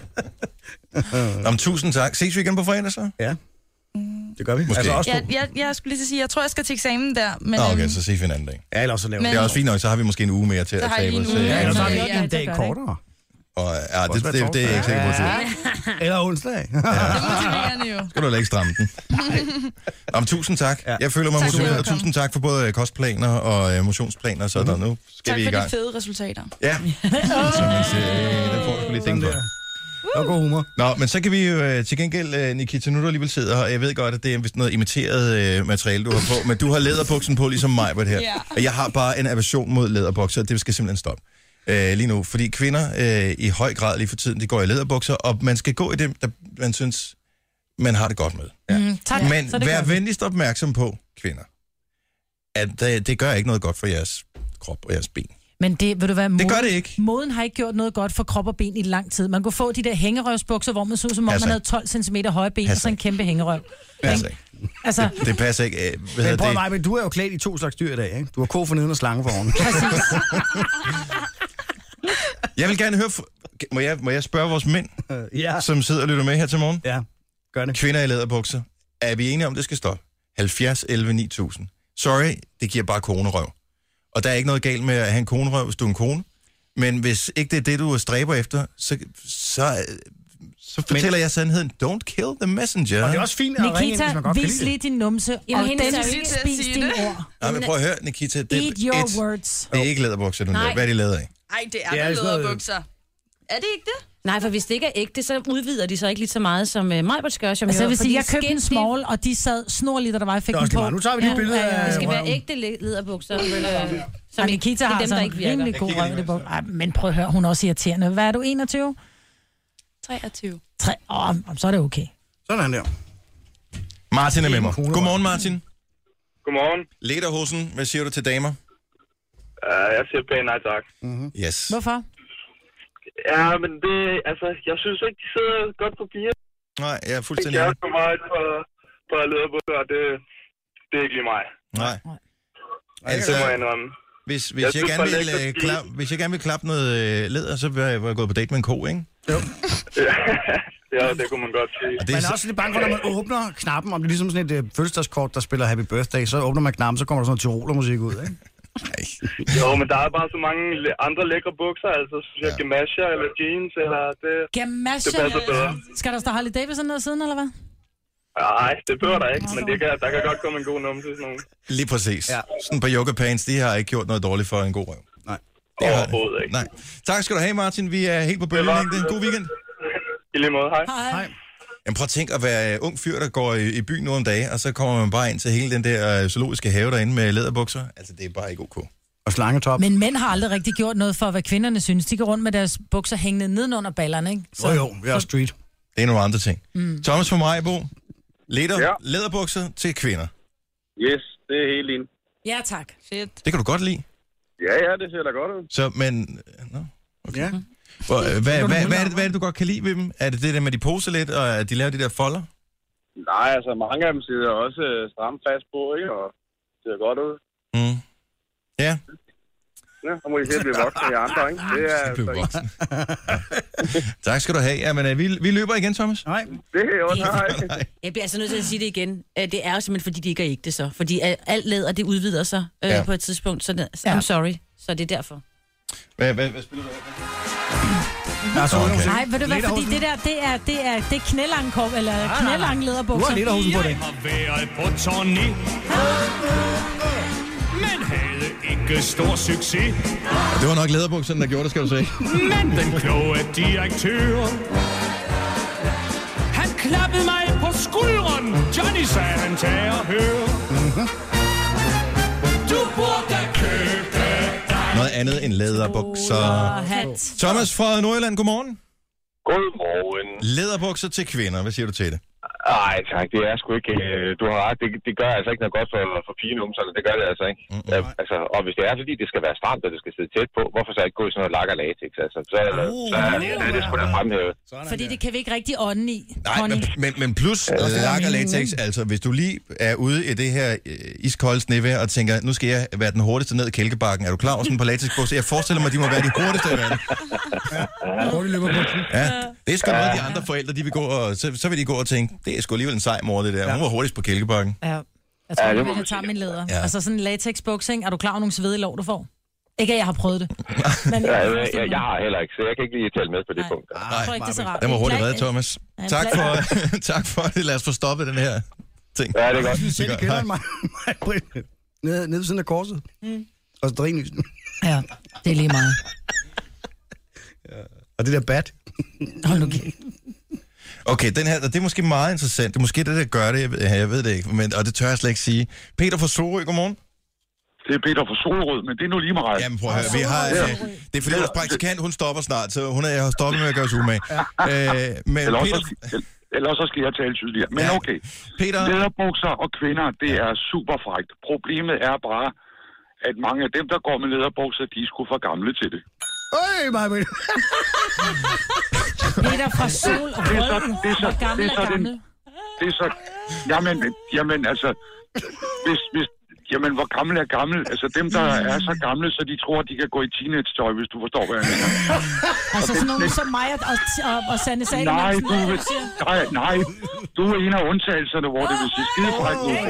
Om tusind tak. Ses vi igen på fredag så? Ja, det gør vi. Måske. Altså også to. Jeg, jeg, jeg skulle lige til at sige, jeg tror, jeg skal til eksamen der. Men, Nå, okay, øhm, så ses vi en anden dag. Ja, eller også så laver Men- Det er også fint nok, så har vi måske en uge mere til Så at har I tabe en os. uge. øh, Ja, eller så har vi Ja, en det dag gør det, kortere. Og, ja, det, Også det, være det, det er jeg ikke sikker på. torsdag. til. Eller onsdag. det er motiverende jo. Skal du heller ikke stramme den. Om tusind tak. Ja. Jeg føler mig Tak, fordi motiveret, du og kom. tusind tak for både kostplaner og øh, motionsplaner, så der nu skal Tak vi i for de gang. fede resultater. Ja, så man siger, det får du sgu lige tænke på. Og god humor. Nå, men så kan vi jo øh, til gengæld, øh, Nikita, nu du alligevel sidder her, og jeg ved godt, at det er vist noget imiteret øh, materiale, du har på, men du har læderbuksen på, ligesom mig på det her. Ja. Og jeg har bare en aversion mod læderbukser, og det skal simpelthen stoppe øh, lige nu. Fordi kvinder øh, i høj grad lige for tiden, de går i læderbukser, og man skal gå i dem, der man synes, man har det godt med. Ja. Mm, tak. Men Så det vær gør vi. venligst opmærksom på, kvinder, at det, det gør ikke noget godt for jeres krop og jeres ben. Men det, vil du være, moden, det gør det ikke. Moden har ikke gjort noget godt for krop og ben i lang tid. Man kunne få de der hængerøvsbukser, hvor man så som om man havde tolv centimeter høje ben, og så en kæmpe hængerøv. Passer ikke. Altså, det, det passer ikke. Hvad men prøv det? mig, men du er jo klædt i to slags dyr i dag, ikke? Du har ko for neden og slange for oven. Præcis. Jeg vil gerne høre... Må jeg, må jeg spørge vores mænd, uh, ja. som sidder og lytter med her til morgen? Ja, gør det. Kvinder i læderbukser. Er vi enige om, det skal stoppe? halvfjerds elleve ni tusind. Sorry, det giver bare konerøv. Og der er ikke noget galt med at have en konerøv, hvis du er en kone. Men hvis ikke det er det, du stræber efter, så, så, så fortæller men, jeg sandheden. Don't kill the messenger. Og det er også fint at Nikita, ringe ind, hvis man godt kan lide det. Vis lige din numse, og den spis dine ord. Nej, men prøv at høre, Nikita. Det, Eat your et, words. Det er ikke læderbukser, du laver. Hvad er de lavet af? Ej, det er, det er læderbukser. Er det ikke det? Nej, for hvis det ikke er ægte, så udvider de så ikke lige så meget, som uh, Majbert gør. Som altså, jeg vil sige, jeg købte skin, en small, og de sad snorligt, og der var, jeg fik den på. Nu tager vi lige et billede ja, af... Det skal være ægte læderbukser. Øh, som Nikita har altså en rimelig god røv. Ej, men prøv at høre, hun er også irriterende. Hvad er du, enogtyve? treogtyve. Tre. Åh, oh, så er det okay. Sådan der. Martin er med mig. Godmorgen, Martin. Godmorgen. Lederhosen, hvad siger du til damer? Uh, jeg siger pænt nej tak. Mm-hmm. Yes. Hvorfor? Ja, men det, altså, jeg synes ikke, de sidder godt på piger. Nej, jeg er fuldstændig enig. Det er for meget på, på lederbukser, og det, det er ikke lige mig. Nej. Altså, det må jeg indrømme. Hvis, hvis, jeg, jeg gerne vil, uh, klap, hvis jeg gerne vil klappe noget uh, læder, så vil jeg, jeg gået på date med en ko, ikke? Jo. Ja, det kunne man godt sige. Man er også lidt bange for, når man åbner knappen, om det er ligesom sådan et uh, fødselsdagskort, der spiller Happy Birthday, så åbner man knappen, så kommer der sådan noget tyrolermusik ud, ikke? Jo, men der er bare så mange andre lækre bukser, altså synes jeg, ja. Gamasha eller jeans, eller det, Gamasha? Det passer bedre. Skal der stå Harley Davidson nede siden, eller hvad? Nej, det behøver der ikke, men det kan, der kan godt komme en god numse til sådan nogen. Lige præcis. Ja. Sådan et par yoga pants, de har ikke gjort noget dårligt for en god røv. Nej. Det overhovedet ikke. Nej. Tak skal du have, Martin. Vi er helt på bølgelængde. God weekend. I lige måde, hej. Hej. Hej. Jamen prøv at tænke at være ung fyr, der går i, i byen nogle om dage, og så kommer man bare ind til hele den der zoologiske have derinde med læderbukser. Altså, det er bare ikke ok. Og slangetop. Men mænd har aldrig rigtig gjort noget for, hvad kvinderne synes. De går rundt med deres bukser hængende nedenunder ballerne, ikke? Så, jo, jo, vi er street. Det er nogle andre ting. Mm. Thomas fra Majbo, leder, ja. Læderbukser til kvinder. Yes, det er helt ind. Ja, tak. Fedt. Det kan du godt lide. Ja, ja, det ser da godt ud. Så, men... No, okay. Ja. Hvor, øh, hvad, hvad, hvad, er det, hvad er det, du godt kan lide ved dem? Er det det der med, de poser lidt, og at de laver de der folder? Nej, altså mange af dem sidder også stramt fast på, ikke? Og ser godt ud. Mm. Ja. Ja, så må I se at blive voksne i andre, ikke? Det er altså ikke. Tak skal du have. Ja, men, vi, vi løber igen, Thomas. Nej, det er jo nej. Jeg bliver altså nødt til at sige det igen. Det er jo simpelthen, fordi de ikke er ægte så. Fordi alt læder, det udvider sig øh, ja. på et tidspunkt. Så det, I'm ja. sorry. Så det er derfor. Hvad, hvad, hvad spiller du af? Altså, okay. Nej, ved du hvad, fordi det der, det er, det er, det er knælang kop, eller ah, knælang læderbukser. Du har lederhosen på det. Jeg har været på turné, men havde ikke stor succes. Det var nok læderbukserne, der gjorde det, skal du se. Men den kloge direktør, han klappede mig på skulderen. Johnny sagde, han tager og hører. Du burde købe noget andet end læderbukser. Thomas fra Nordjylland, godmorgen. Godmorgen. Læderbukser til kvinder, hvad siger du til det? Ej, tak, det er sgu ikke... Du har ret, det, det gør altså ikke noget godt for, for pigenumserne, det gør det altså ikke. Mm-hmm. Ja, altså, og hvis det er, fordi det skal være stramt, og det skal sidde tæt på, hvorfor så ikke gå i sådan noget lak og latex, altså? Så, uh, så er det, det, det sgu da fremhævet. Fordi det kan vi ikke rigtig ånde i. Nej, men, men, men plus ja, lak og latex, altså hvis du lige er ude i det her uh, iskolde snevejr og tænker, nu skal jeg være den hurtigste ned i Kælkebakken, er du klar over sådan på latexbukser? Jeg forestiller mig, at de må være de hurtigste af dem. Ja, det er sgu noget, de andre forældre, de vil gå og, så, så vil de gå og tænke, det er sgu alligevel en sej mor, det der. Hun var hurtigst på Kælkebakken. Ja, jeg tror, ja, jeg, jeg tager min læder. Ja. Altså sådan en latexbuksing. Er du klar over nogle svedige lov, du får? Ikke, at jeg har prøvet det. Men, ja, jeg, jeg, jeg har heller ikke, så jeg kan ikke lige tælle med på det nej. punkt. Nej, jeg tror ikke, det er så rart. Den var hurtigt reddet, Thomas. Ja, tak, for, tak for det. Lad os få stoppet den her ting. Ja, det er godt. Jeg selv kender mig, mig nede, nede ved siden af korset. Mm. Og så drenlysen. Ja, det er lige meget. Ja. Og det der bat. Hold nu kæft. Okay, den her, det er måske meget interessant. Det er måske det, der gør det. Jeg ved, jeg ved det ikke, men, og det tør jeg slet ikke sige. Peter fra Sorø, godmorgen. Det er Peter fra Solrød, men det er nu lige meget. Jamen prøv at høre, vi har... Ja. Det er fordi, vores praktikant, hun stopper snart, så hun er, jeg har stoppet med at gøre sig umage. Ja. Øh, men eller, Peter... også skal, eller så skal jeg tale tydeligere. Men ja. Okay, Peter... læderbukser og kvinder, det er super frækt. Problemet er bare, at mange af dem, der går med læderbukser, de er sgu for gamle til det. Øj, Maja. Peter fra Sol og Røden. Hvor gammel er gammel? Det er så... Jamen, jamen altså... Hvis, hvis, jamen, hvor gammel er gammel? Altså, dem, der er så gamle, så de tror, de kan gå i teenage-tøj, hvis du forstår, hvad jeg mener. Altså, sådan nogle som mig og, og, og Sanne Salomonsen. Nej, du, nej, nej, du er en af undtagelserne, hvor det vil sige skidefrækt ud.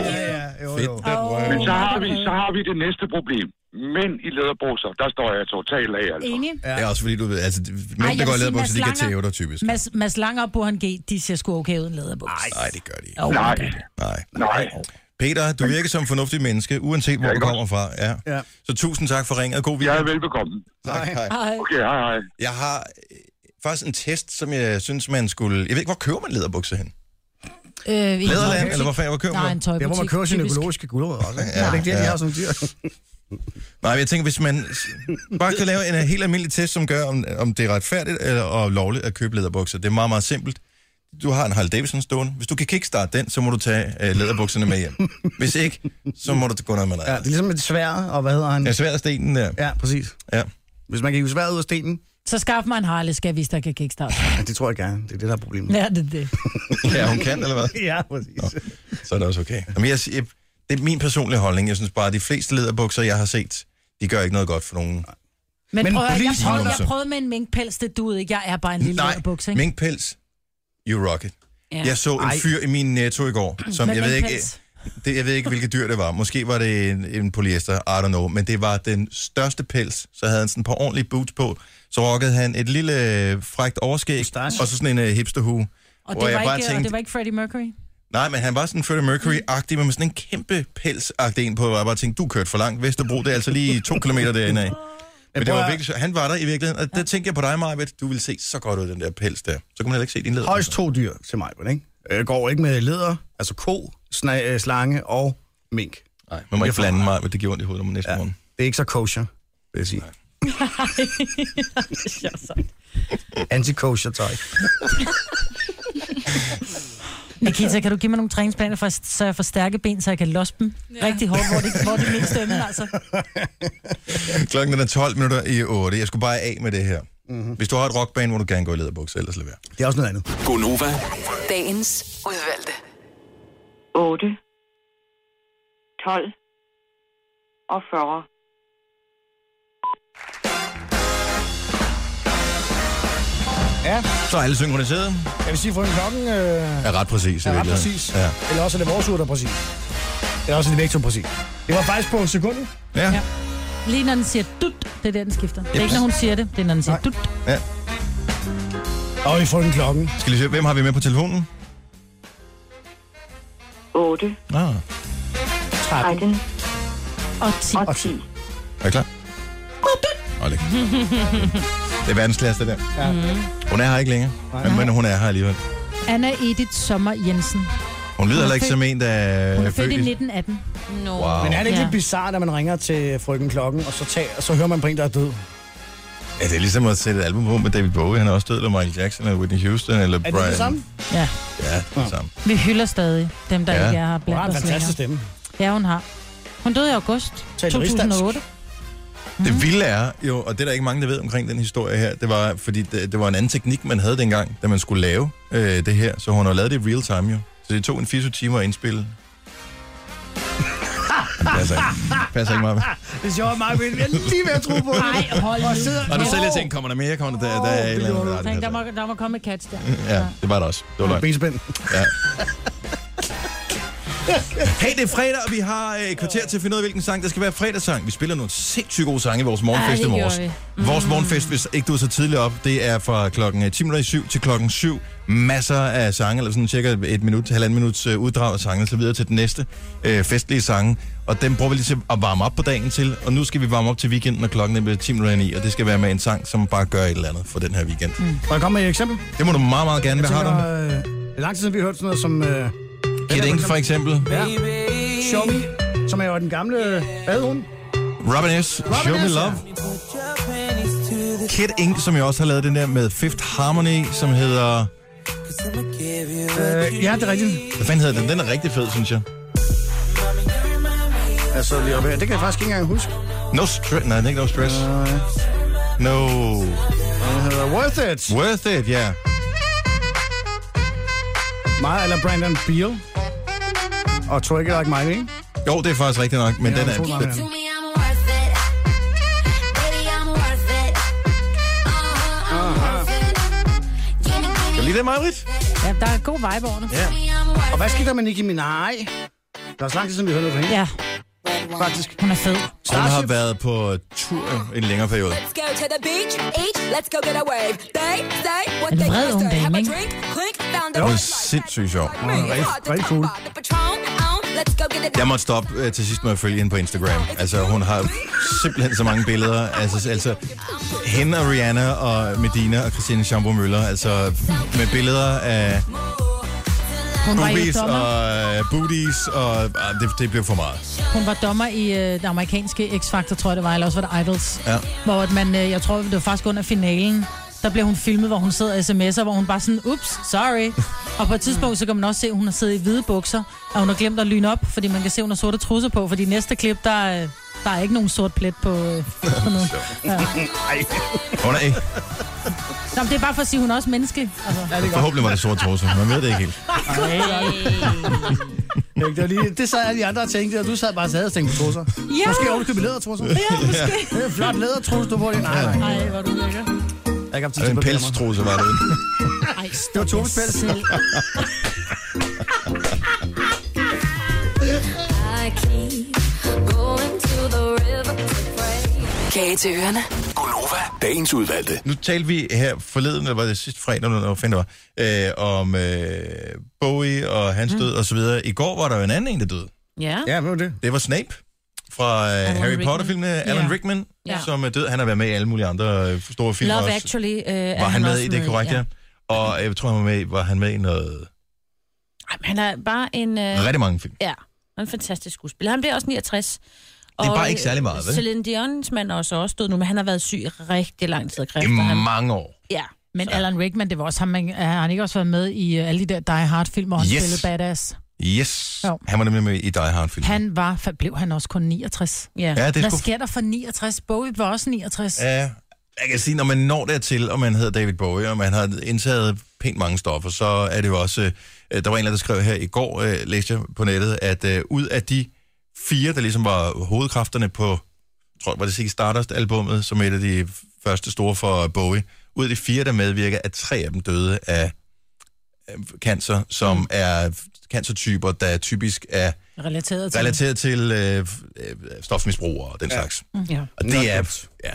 Men så har, vi, så har vi det næste problem. Mænd i læderbukser, der står jeg totalt af, altså. Enig. Ja. Det er også fordi, du ved, altså, mænd, der går i læderbukser, de kan tæve dig typisk. Mads, Mads Langer og Burhan G, de ser sgu okay uden læderbukser. Nej, det gør de ikke. Oh, nej. Nej. Nej. Peter, du virker som en fornuftig menneske, uanset hvor du kommer fra. Ja. Ja. Så tusind tak for ringet. God weekend. Jeg er velbekomme. Tak, hej. hej. Okay, hej, hej. Jeg har øh, faktisk en test, som jeg synes, man skulle... Jeg ved ikke, hvor køber man læderbukser hen? Øh, Læderland, eller hvor fanden, hvor køber man? Nej, en tøjbutik. Det må man købe sin økologiske gulerødder også, ikke? Ja, det er ikke det, de har som dyr. Nej, jeg tænker, hvis man bare kan lave en helt almindelig test, som gør, om, om det er retfærdigt eller og lovligt at købe læderbukser. Det er meget, meget simpelt. Du har en Harley Davidson stående. Hvis du kan kickstarte den, så må du tage uh, læderbukserne med hjem. Hvis ikke, så må du gå noget med dig. Ja, det er ligesom et sværd, og hvad hedder han? Ja, sværd af stenen der. Ja, præcis. Ja. Hvis man kan hive sværd ud af stenen. Så skaff mig en Harley, skal jeg vise, der kan kickstarte. Ja, det tror jeg gerne. Det er det, der er problemet. Ja, det er det. Ja, hun kan, eller hvad? Ja, præcis. Nå, så er det også okay. Jamen, jeg, jeg, det er min personlige holdning. Jeg synes bare, at de fleste læderbukser, jeg har set, de gør ikke noget godt for nogen. Men, Men prøv, jeg, please, prøvede, jeg prøvede med en minkpels, det duede ikke. Jeg er bare en lille læderbukse, ikke? Minkpels, you rock it. Ja. Jeg så en Ej. fyr i min Netto i går, som Med jeg ved, ikke, minkpels. det, jeg ved ikke, hvilket dyr det var. Måske var det en, en polyester, I don't know. Men det var den største pels. Så havde han sådan et par ordentlige boots på. Så rockede han et lille øh, frækt overskæg, og så sådan en uh, hipsterhue. Og det, var ikke, tænkte, og det var ikke Freddie Mercury? Nej, men han var sådan Freddie Mercury-agtig, men med sådan en kæmpe pels-agtig en på. Og jeg bare tænkte, du kørte for langt. Vesterbro, det er altså lige to kilometer derinde af. Men det var virkelig, han var der i virkeligheden, og der tænkte jeg på dig, Maj-Brit. Du ville se så godt ud, den der pels der. Så kan man heller ikke se din leder. Højst to dyr til mig, ikke? Jeg går ikke med læder, altså ko, sna- slange og mink. Nej, man må ikke blande mig, men det giver ondt i hovedet om næste ja, morgen. Det er ikke så kosher, vil jeg sige. Anti-kosher tøj. Nikita, kan du give mig nogle træningsplaner, for, så jeg får stærke ben, så jeg kan losse dem ja. rigtig hårdt, hvor det, hvor det er mest stemme, altså? Klokken er tolv minutter i otte. Jeg skulle bare af med det her. Mm-hmm. Hvis du har et rockband, må du gerne gå i læderbukser, ellers lad være. Det er også noget andet. Gonova. Dagens udvalgte. otte, tolv og fyrre. Ja. Så er alle synkroniseret. Jeg vil sige, at klokken øh, er ret præcis. Er ret præcis. Ja. Eller også er det vores ur, der er præcis. Eller også er det begge to præcis. Det var faktisk på en sekund. Ja. ja. Lige når den siger dut, det er der, den skifter. Det er ikke, når hun siger det, det er, når den siger dut. Ja. Og vi får den klokken. Skal lige se, hvem har vi med på telefonen? otte. Ah. tretten. Og ti. Og ti. Er I klar? Hold ikke. Det er verdensklasse, det der. Ja. Hun er her ikke længere, men, men hun er her alligevel. Anna Edith Sommer Jensen. Hun lyder heller ikke som en, der Hun er født i nitten atten. No. Wow. Men er det ikke ja. lidt bizarrt, at man ringer til frøken Klokken, og så, tager, og så hører man på en, der er død? Ja, det er ligesom at sætte et album på med David Bowie. Han er også død, eller Michael Jackson, eller Whitney Houston, eller Brian. Er det det samme? Ja. Ja, det er det samme. Vi hylder stadig dem, der ja. ikke er her blandt os. Hun har en fantastisk stemme. Ja, hun har. Hun døde i august to tusind og otte. Mm. Det vilde er jo, og det er der ikke mange, der ved omkring den historie her, det var, fordi det, det var en anden teknik, man havde dengang, da man skulle lave øh, det her. Så hun har lavet det i real time jo. Så det tog en fireogtyve timer at indspille. Det passer ikke. Det passer ikke meget. Det er sjovt, Mark. Jeg er lige ved at tro på det. Nej, hold nu. Og du selv tænkte, kommer der mere? Kommer der, der, der er et eller andet? Tænk, der, må, der må komme et catch der. Ja, det var der også. Det var løgn. Benspænd. Ja. Hey, det er fredag, og vi har et kvarter til at finde ud af, hvilken sang der skal være fredagssang. Vi spiller nogle sindssygt gode sange i vores morgenfest i morges. Mm. Vores morgenfest, hvis ikke du er så tidligt op, det er fra klokken ti minutter i syv til klokken syv. Masser af sange, eller sådan cirka et minut, halvanden minuts uh, uddrag af sange, så videre til den næste uh, festlige sange. Og den bruger vi lige til at varme op på dagen til. Og nu skal vi varme op til weekenden, og klokken er ti minutter i ni, og det skal være med en sang, som bare gør et eller andet for den her weekend. Mm. Må jeg komme med et eksempel? Det må du meget, meget gerne. Hvad har du? Øh, det er lang tid siden, vi har hørt sådan noget som... Øh, Kid Ink for eksempel. Ja. Show Me, som er jo den gamle badehund. Robin S. Robin Show Me S, Love. Ja. Kid Ink, som jeg også har lavet den der med Fifth Harmony, som hedder... Øh, ja, det er rigtigt. Hvad fanden hedder den? Den er rigtig fed, synes jeg. Øh, Altså, lige op her. Det kan jeg faktisk ikke engang huske. No stress. Nej, det er ikke No Stress. Uh, no. Uh, worth It. Worth It, ja. Yeah. Mig eller Brandon Beal. Og Twerk It Like Mine, ikke? Jo, det er faktisk rigtigt nok, men ja, den er... Den... Kan du lide det, Maja-Brit? Ja, der er god vibe over det. Ja. Og hvad skete der med Nicki Minaj? Det var så lang tid, siden vi hørte noget fra hende. Ja. Faktisk. Hun er fed. Hun har været på tur en længere periode. Er det vred unge dame, ikke? Hun er sindssygt sjov. Hun er rigtig, rigtig cool. Jeg måtte stoppe uh, til sidst med at følge hende på Instagram. Altså, hun har simpelthen så mange billeder. Altså, altså hende og Rihanna og Medina og Christine Schamburg Møller. Altså, med billeder af boobies og uh, booties, og uh, det, det blev for meget. Hun var dommer i uh, det amerikanske X-Factor, tror jeg det var, eller også var det Idols. Ja. Hvor at man, uh, jeg tror, det var faktisk under finalen, der blev hun filmet, hvor hun sidder og sms'er, hvor hun bare sådan, ups, sorry. Og på et tidspunkt, så kan man også se, at hun har siddet i hvide bukser, og hun har glemt at lyne op, fordi man kan se, at hun har sorte trusser på, fordi næste klip, der, der er ikke nogen sort plet på, på noget. Ja. Hun er ikke. Nå, det er bare for at sige, at hun er også menneskelig. Altså. Ja, det Forhåbentlig var det sorte trusser, man ved det ikke helt. Ej, det var lige, det sad alle de andre og tænkte, og du sad bare og sad og tænkte på trusser. Ja. Måske ovenikøbet lædertrusser. Ja, måske. Det er en flot lædertrusser, du på det. Nej, nej. Nej, hvor du lækker. Jeg kan det er en pelstrusse, var det. Ej, det var Toves pels. Kage til ørerne. Gonova, dagens udvalgte. Nu talte vi her forleden, eller var det sidste fredag, når fandt det var, øh, om øh, Bowie og hans død og så videre. I går var der jo en anden en, der døde. Ja. Ja, hvad var det? Det var Snape fra øh, Harry Potter-filmene. Alan Ja. Rickman, Ja. som er død. Han har været med i alle mulige andre øh, store film. Love også. Actually. Øh, er var han med i, det er korrekt, ja. ja. Og jeg tror, han var med, var han med i noget... Jamen, han er bare en... Øh, Rigtig mange film. Ja, han er en fantastisk skuespiller. Han bliver også niogtres. Det er bare ikke særlig meget, vel? Celine Dion's mand er også, også død nu, men han har været syg i rigtig lang tid. I han... mange år. Ja. Men så. Alan Rickman, det var også ham, man, har han ikke også været med i uh, alle de der Die Hard-film, hvor han Yes. spillede badass? Yes. Jo. Han var nemlig med i Die Hard-filmen. Han var, blev han også kun niogtres? Ja. Ja, det er Hvad sgu- sker der for niogtres? Bowie var også niogtres. Ja, jeg kan sige, når man når dertil, og man hedder David Bowie, og man har indtaget pænt mange stoffer, så er det jo også... Øh, der var en eller anden, der skrev her i går, øh, læste jeg på nettet, at øh, ud af de fire, der ligesom var hovedkræfterne på, jeg tror var det Ziggy Stardust-albummet, som er et af de første store for Bowie, ud af de fire, der medvirker, at tre af dem døde af øh, cancer, som mm. er cancertyper, der typisk er Relateret til. relateret til øh, øh, stofmisbrug og den Ja. slags. Mm. Ja. Og det er... Ja.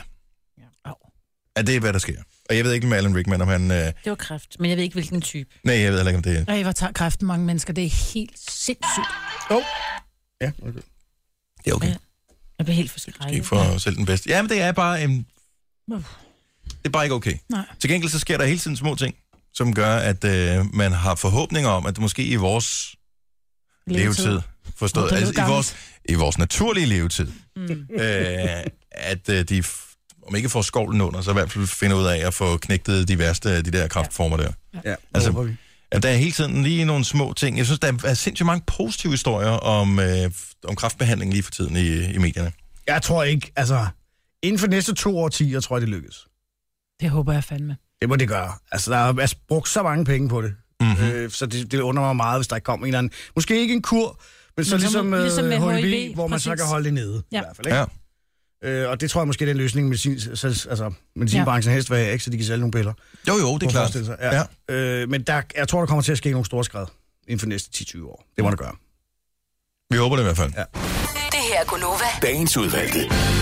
Ja, det er, hvad der sker. Og jeg ved ikke med Alan Rickman, om han... Øh... Det var kræft, men jeg ved ikke, hvilken type. Nej, jeg ved heller ikke, om det er... Ej, hvor tager kræften mange mennesker. Det er helt sindssygt. Oh. Ja, okay. Det er okay. Ja. Jeg bliver helt Skal forskrækket. ikke få selv den bedste. Ja, men det er bare... Um... Det er bare ikke okay. Nej. Til gengæld så sker der hele tiden små ting, som gør, at øh, man har forhåbninger om, at det måske i vores levetid, levetid forstået, Nå, det er altså i gammelt. vores, i vores naturlige levetid, Mm. øh, at øh, de, f- om ikke får skovlen under, så i hvert fald finder ud af at få knægtet de værste af de der kræftformer der. Ja, Altså, ja, der er hele tiden lige nogle små ting. Jeg synes, der er sindssygt mange positive historier om, øh, om kræftbehandling lige for tiden i, i medierne. Jeg tror ikke, altså... Inden for de næste to årtier, tror jeg, det lykkes. Det håber jeg fandme. Det må det gøre. Altså, der er altså, brugt så mange penge på det. Mm-hmm. Øh, så det, det undrer mig meget, hvis der ikke kommer en eller anden... Måske ikke en kur, men så Men ligesom, som- ligesom med øh, H I V, H I V, hvor man så præcis. kan holde det nede. Ja. I hvert fald, ikke? Ja. Øh, og det tror jeg måske er den løsning, medicin, så, altså, medicinbranchen ja. helst vil have, ikke, så de kan sælge nogle piller. Jo, jo, det er Kunne klart. forestille sig. Ja. Ja. Øh, men der, jeg tror, der kommer til at ske nogle store skred inden for de næste ti til tyve år. Det må der gøre. Vi håber det i hvert fald. Ja. Det her er Gonova. Dagens udvalgte.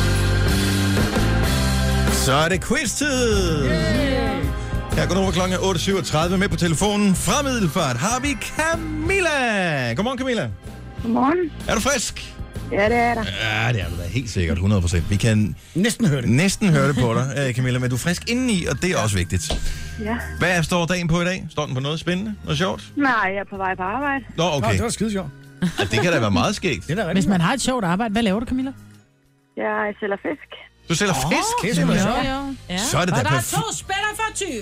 Så er det quiz-tid! Her går over klokken otte syvogtredive med på telefonen. Fra Middelfart har vi Camilla. Godmorgen, Camilla. Godmorgen. Er du frisk? Ja, det er der. Ja, det er du da helt sikkert, hundrede procent. Vi kan næsten høre det. Næsten høre det på dig, øh, Camilla, men du er frisk indeni, og det er også vigtigt. Ja. Hvad står dagen på i dag? Står den på noget spændende? Noget sjovt? Nej, jeg er på vej på arbejde. Nå, okay. Nå, det var skide sjovt. Ja, det kan da være meget skægt. Det er da Hvis man har et sjovt arbejde, hvad laver du, Camilla? Jeg sælger fisk. Du sælger Åh, fisk? jo, jo. Ja. Så er det da Og der er perfekt. to spænder for tyve.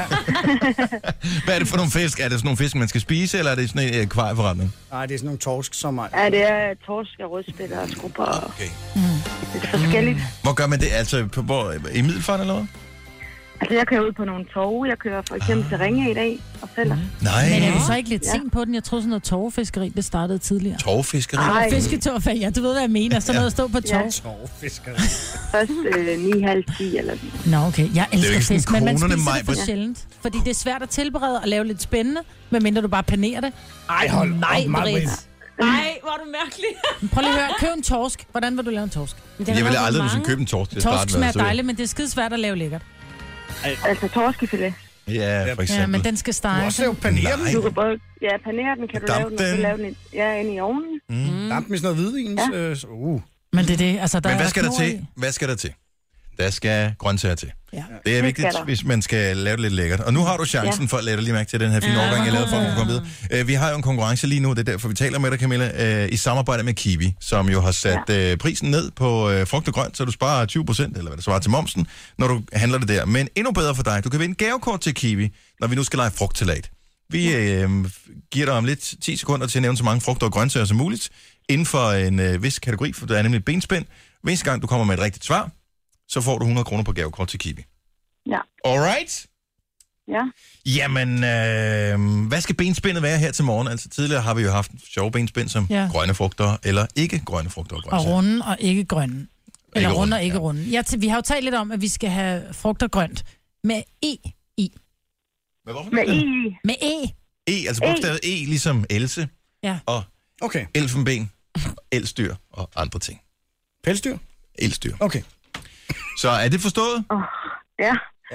Hvad er det for nogle fisk? Er det sådan nogle fisk, man skal spise, eller er det sådan en akvarieforretning? Nej, det er sådan nogle torsk, som er... Ja, det er torsk og rødspætter og skrubber. Okay. Mm. Det er forskelligt. Hvor gør man det? Altså på, hvor, i Middelfart eller hvad? Altså, jeg kører ud på nogle torve. Jeg kører for eksempel Ah. til Ringe i dag og sælger. Nej. Men er du så ikke lidt Ja. sent på den? Jeg troede sådan noget torvefiskeri, det startede tidligere. Torvefiskeri? Nej. Fisketår, ja, du ved, hvad jeg mener. Sådan noget at stå på torv. Ja. Torvefiskeri. Først øh, ni, halv ti eller sådan. Nå, okay. Jeg Det er jo elsker ikke sådan fisk, men man kronerne, spiser Maj, det for Britt. sjældent. Fordi det er svært at tilberede og lave lidt spændende, medmindre du bare panerer det. Ej, hold Nej, op, Maj-Brit. Britt. Nej, hvor er du mærkelig. Prøv lige at høre. Køb en torsk. Hvordan vil du lave en torsk? Jeg ville aldrig, hvis jeg købte en torsk til at starte Torsk med. smager så det- dejligt, men det er skide svært at lave lækkert. Altså torskefilet. Ja, for eksempel. Ja, men den skal stege. Du også lave panere den. Du kan både, ja, panere den, kan du Damp lave den, og så den. lave den i, ja, inde i ovnen. Mm. Damp med sådan noget hvidvins. Ja. Øh, så- uh. Men det er det, altså der Men hvad er skal der knor til? i. Hvad skal der til? Der skal grøntsager til. Ja. Det er Det vigtigt, skal der. hvis man skal lave det lidt lækkert. Og nu har du chancen Ja. for at lade dig lige mærke til den her fine Ja, overgang, jeg hvor lavede for at god. komme videre. Uh, vi har jo en konkurrence lige nu, det er derfor, vi taler med dig, Camilla, uh, i samarbejde med Kiwi, som jo har sat ja. uh, prisen ned på uh, frugt og grønt, så du sparer tyve procent, eller hvad det svarer til momsen, når du handler det der. Men endnu bedre for dig, du kan vinde gavekort til Kiwi, når vi nu skal lege frugtsalat. Vi uh, giver dig om lidt ti sekunder til at nævne så mange frugter og grøntsager som muligt, inden for en uh, vis kategori, for der er nemlig et benspænd. Hver eneste gang, du kommer med et rigtigt svar, så får du hundrede kroner på gavekort til Kiwi. Ja. Alright? Ja. Jamen, øh, hvad skal benspændet være her til morgen? Altså tidligere har vi jo haft sjove benspænd som Ja. ja. grønne frugter, eller ikke grønne frugter og Og grøntsager. runde og ikke grønne. Eller runde, runde og ikke runde. Ja, til, vi har jo talt lidt om, at vi skal have frugt og grønt med E i. Med, hvorfor? Med i. Med E. E, altså bogstavet E, ligesom Else Ja. og Okay. elfenben, elstyr og andre ting. Pelsdyr? Elstyr. Okay. Så er det forstået? Oh, ja.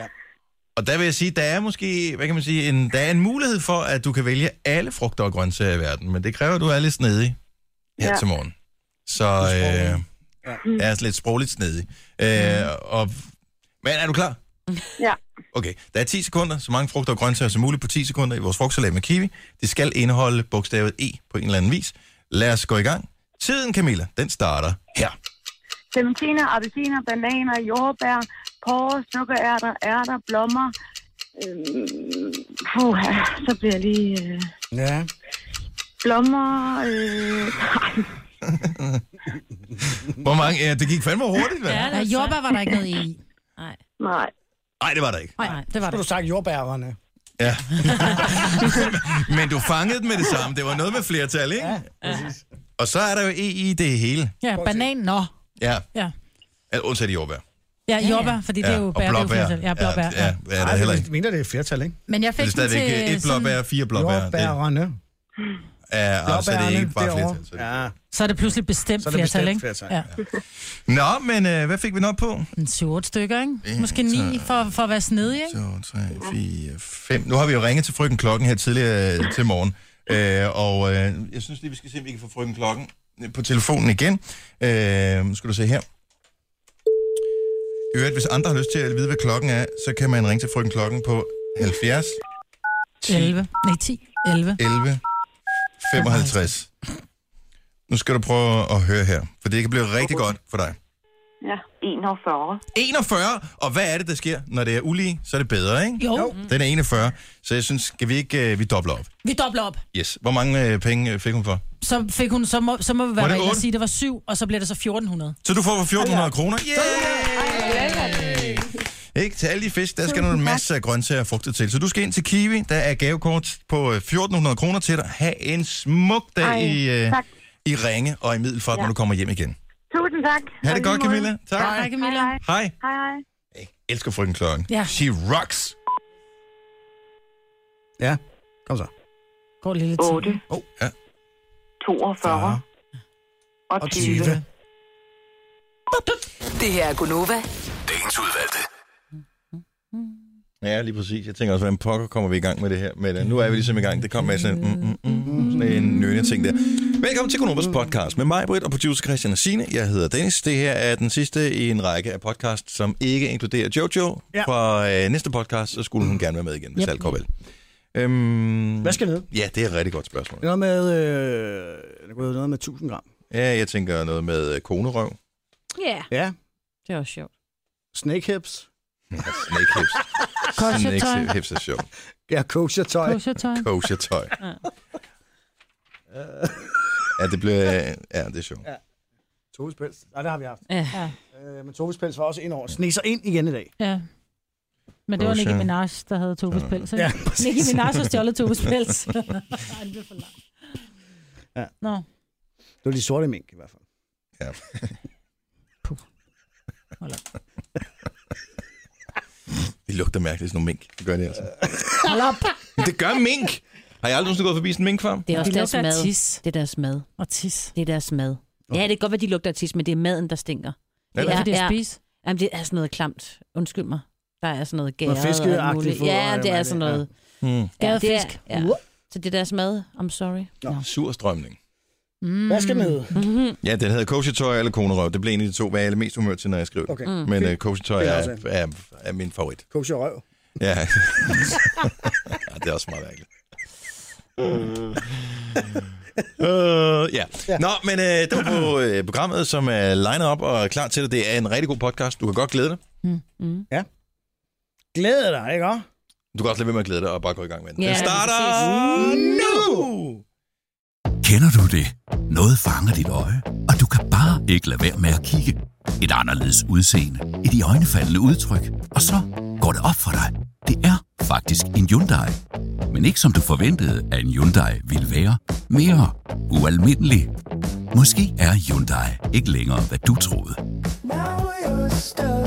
Og der vil jeg sige, der er måske, hvad kan man sige, en, der er en mulighed for, at du kan vælge alle frugter og grøntsager i verden, men det kræver, at du er lidt snedig her Ja. til morgen. Så øh, er jeg lidt sprogligt snedig. Øh, og, men er du klar? Ja. Okay, der er ti sekunder, så mange frugter og grøntsager som muligt på ti sekunder i vores frugtsalat med Kiwi. Det skal indeholde bogstavet E på en eller anden vis. Lad os gå i gang. Tiden, Camilla, den starter her. Clementiner, appelsiner, bananer, jordbær, porre, sukkerærter, ærter, blommer. Øhm, puh, så bliver jeg lige... Øh, Ja. blommer... Øh, Hvor mange? Ja, det gik fandme hurtigt, hvad? Ja, jordbær var der ikke noget i. Nej. nej. Nej, det var der ikke. Nej, det var Skulle du det. sagt jordbærerne? Ja. Men du fangede den med det samme. Det var noget med flertal, ikke? Ja, præcis. Og så er der jo E i det hele. Ja, banan, nå. Ja. Ja. Altså, undtaget i jordbær. Ja, jordbær, fordi det er jo og bær, det er jo blåbær. flertal. Ja, blåbær. Ja, Ja. ja, ja, der er heller ikke. Jeg mener, det er flertal, ikke? Men jeg Det er fik den stadigvæk til et blåbær, fire blåbær. Det, Jordbærerne. ja, og så er det ikke bare derovre. flertal. Så. Ja. Så er det pludselig bestemt Så er det flertal, bestemt ikke? flertal. Ja. Nå, men øh, hvad fik vi nok på? En syv otte stykker, ikke? En, Måske ni for, for at være snedig, ikke? to, tre, fire, fem. Nu har vi jo ringet til frøken Klokken her tidligere øh, til morgen. Øh, og øh, jeg synes lige, vi skal se, om vi kan få frøken Klokken på telefonen igen. Øh, skal du se her. I øvrigt, hvis andre har lyst til at vide, hvad klokken er, så kan man ringe til frøken Klokken på halvfjerds elleve. Nej, ti. elleve. elleve femoghalvtreds. Nu skal du prøve at høre her, for det kan blive rigtig godt for dig. Ja, enogfyrre. enogfyrre, og hvad er det, der sker? Når det er ulige, så er det bedre, ikke? Jo. Den er enogfyrre, så jeg synes, skal vi ikke, uh, vi dobler op? Vi dobler op. Yes. Hvor mange uh, penge uh, fik hun for? Så, fik hun, så, må, så må vi Var være det reelt at otte? sige, at det var syv, og så bliver det så fjorten hundrede. Så du får for fjorten hundrede kroner? Yeah! Ikke? Til alle de fisk, der skal der en masse af grøntsager og frugter til. Så du skal ind til Kiwi, der er gavekort på fjorten hundrede kroner til dig. Ha' en smuk dag Ej, i, uh, tak. i Ringe og i Middelfart, ja. Når du kommer hjem igen. Tusind tak. Ha' det godt, Camilla. Tak. Hej, Camilla. Hej, Hej. hej. hej. Jeg elsker frøken Klokken. Ja. She rocks. Ja, kom så. Går lige lidt otte. tid. Oh, ja. toogfyrre. Og Og tyve. tyve. Det her er Gunova. Dagens udvalgte. Ja, lige præcis. Jeg tænker også, hvordan pokker kommer vi i gang med det her. Men uh, nu er vi ligesom i gang. Det kommer med sådan, mm, mm, mm, sådan en nøgne ting der. Velkommen til Gunovas podcast med mig, Britt, og producer Christian og Signe. Jeg hedder Dennis. Det her er den sidste i en række af podcast, som ikke inkluderer Jojo. Ja. Fra øh, næste podcast, så skulle hun gerne være med igen, hvis Yep. alt går vel. Øhm, Hvad skal det? Ja, det er et rigtig godt spørgsmål. Det er noget med, øh, det er noget med tusind gram. Ja, jeg tænker noget med øh, konerøv. Ja. Ja. Det er også sjovt. Snake hips. Ja, snake hips. Snake hips er sjovt. Ja, kosher-tøj. Kosher-tøj. Kosher-tøj. Ja. Ja, det blev... Ja, det er sjovt. Ja. Toves pels. Nej, det har vi haft. Ja. Øh, men Toves pels var også ind over. Sneser ind igen i dag. Ja. Men det var Nicki Minaj, der havde Toves pels. Ja, Nicki Minaj har stjålet Toves pels. Ej, det bliver for langt. Ja. Nå. Det var de sorte mink i hvert fald. Ja. Puh. Hold op. Det lugter mærkeligt, sådan nogle mink. Det gør det altså. Hold op. Det gør mink. Har jeg aldrig nogensinde gået forbi sådan en minkfarm? Det er også de deres mad. Tis. Det er deres mad. Og tis. Det er deres mad. Okay. Ja, det kan godt være, de lugter af tis, men det er maden, der stinker. Det er, det er spise. Jamen, det er sådan noget klamt. Undskyld mig. Der er sådan noget gæret. Noget fiskeagtigt foder. Ja, det er sådan noget. Ja. Hmm. Gæret fisk. Ja. Så det er deres mad. I'm sorry. Ja. Surstrømning. Mm. Hvad skal den hedde? Mm-hmm. Ja, den hedder kosher-tøj eller konerøv. Det blev en af de to, hvad jeg er mest humør til, når jeg skriver okay. mm. Men uh, kosher-tøj er, er, er min favorit. Kosher-røv. Ja. Ja, det er også meget mærkeligt. uh, ja. ja. Nå, men uh, det var på uh, programmet, som er lined op og er klar til det. Det er en rigtig god podcast. Du kan godt glæde dig. Mm. Mm. Ja. Glæde dig, ikke også? Du kan også lade være med at glæde dig og bare gå i gang med den. Ja, den starter nu! Kender du det? Noget fanger dit øje, og du kan bare ikke lade være med at kigge. Et anderledes udseende, et iøjnefaldende udtryk, og så går det op for dig. Det er faktisk en Hyundai. Men ikke som du forventede, at en Hyundai ville være. Mere ualmindelig. Måske er Hyundai ikke længere, hvad du troede. Now you're stuck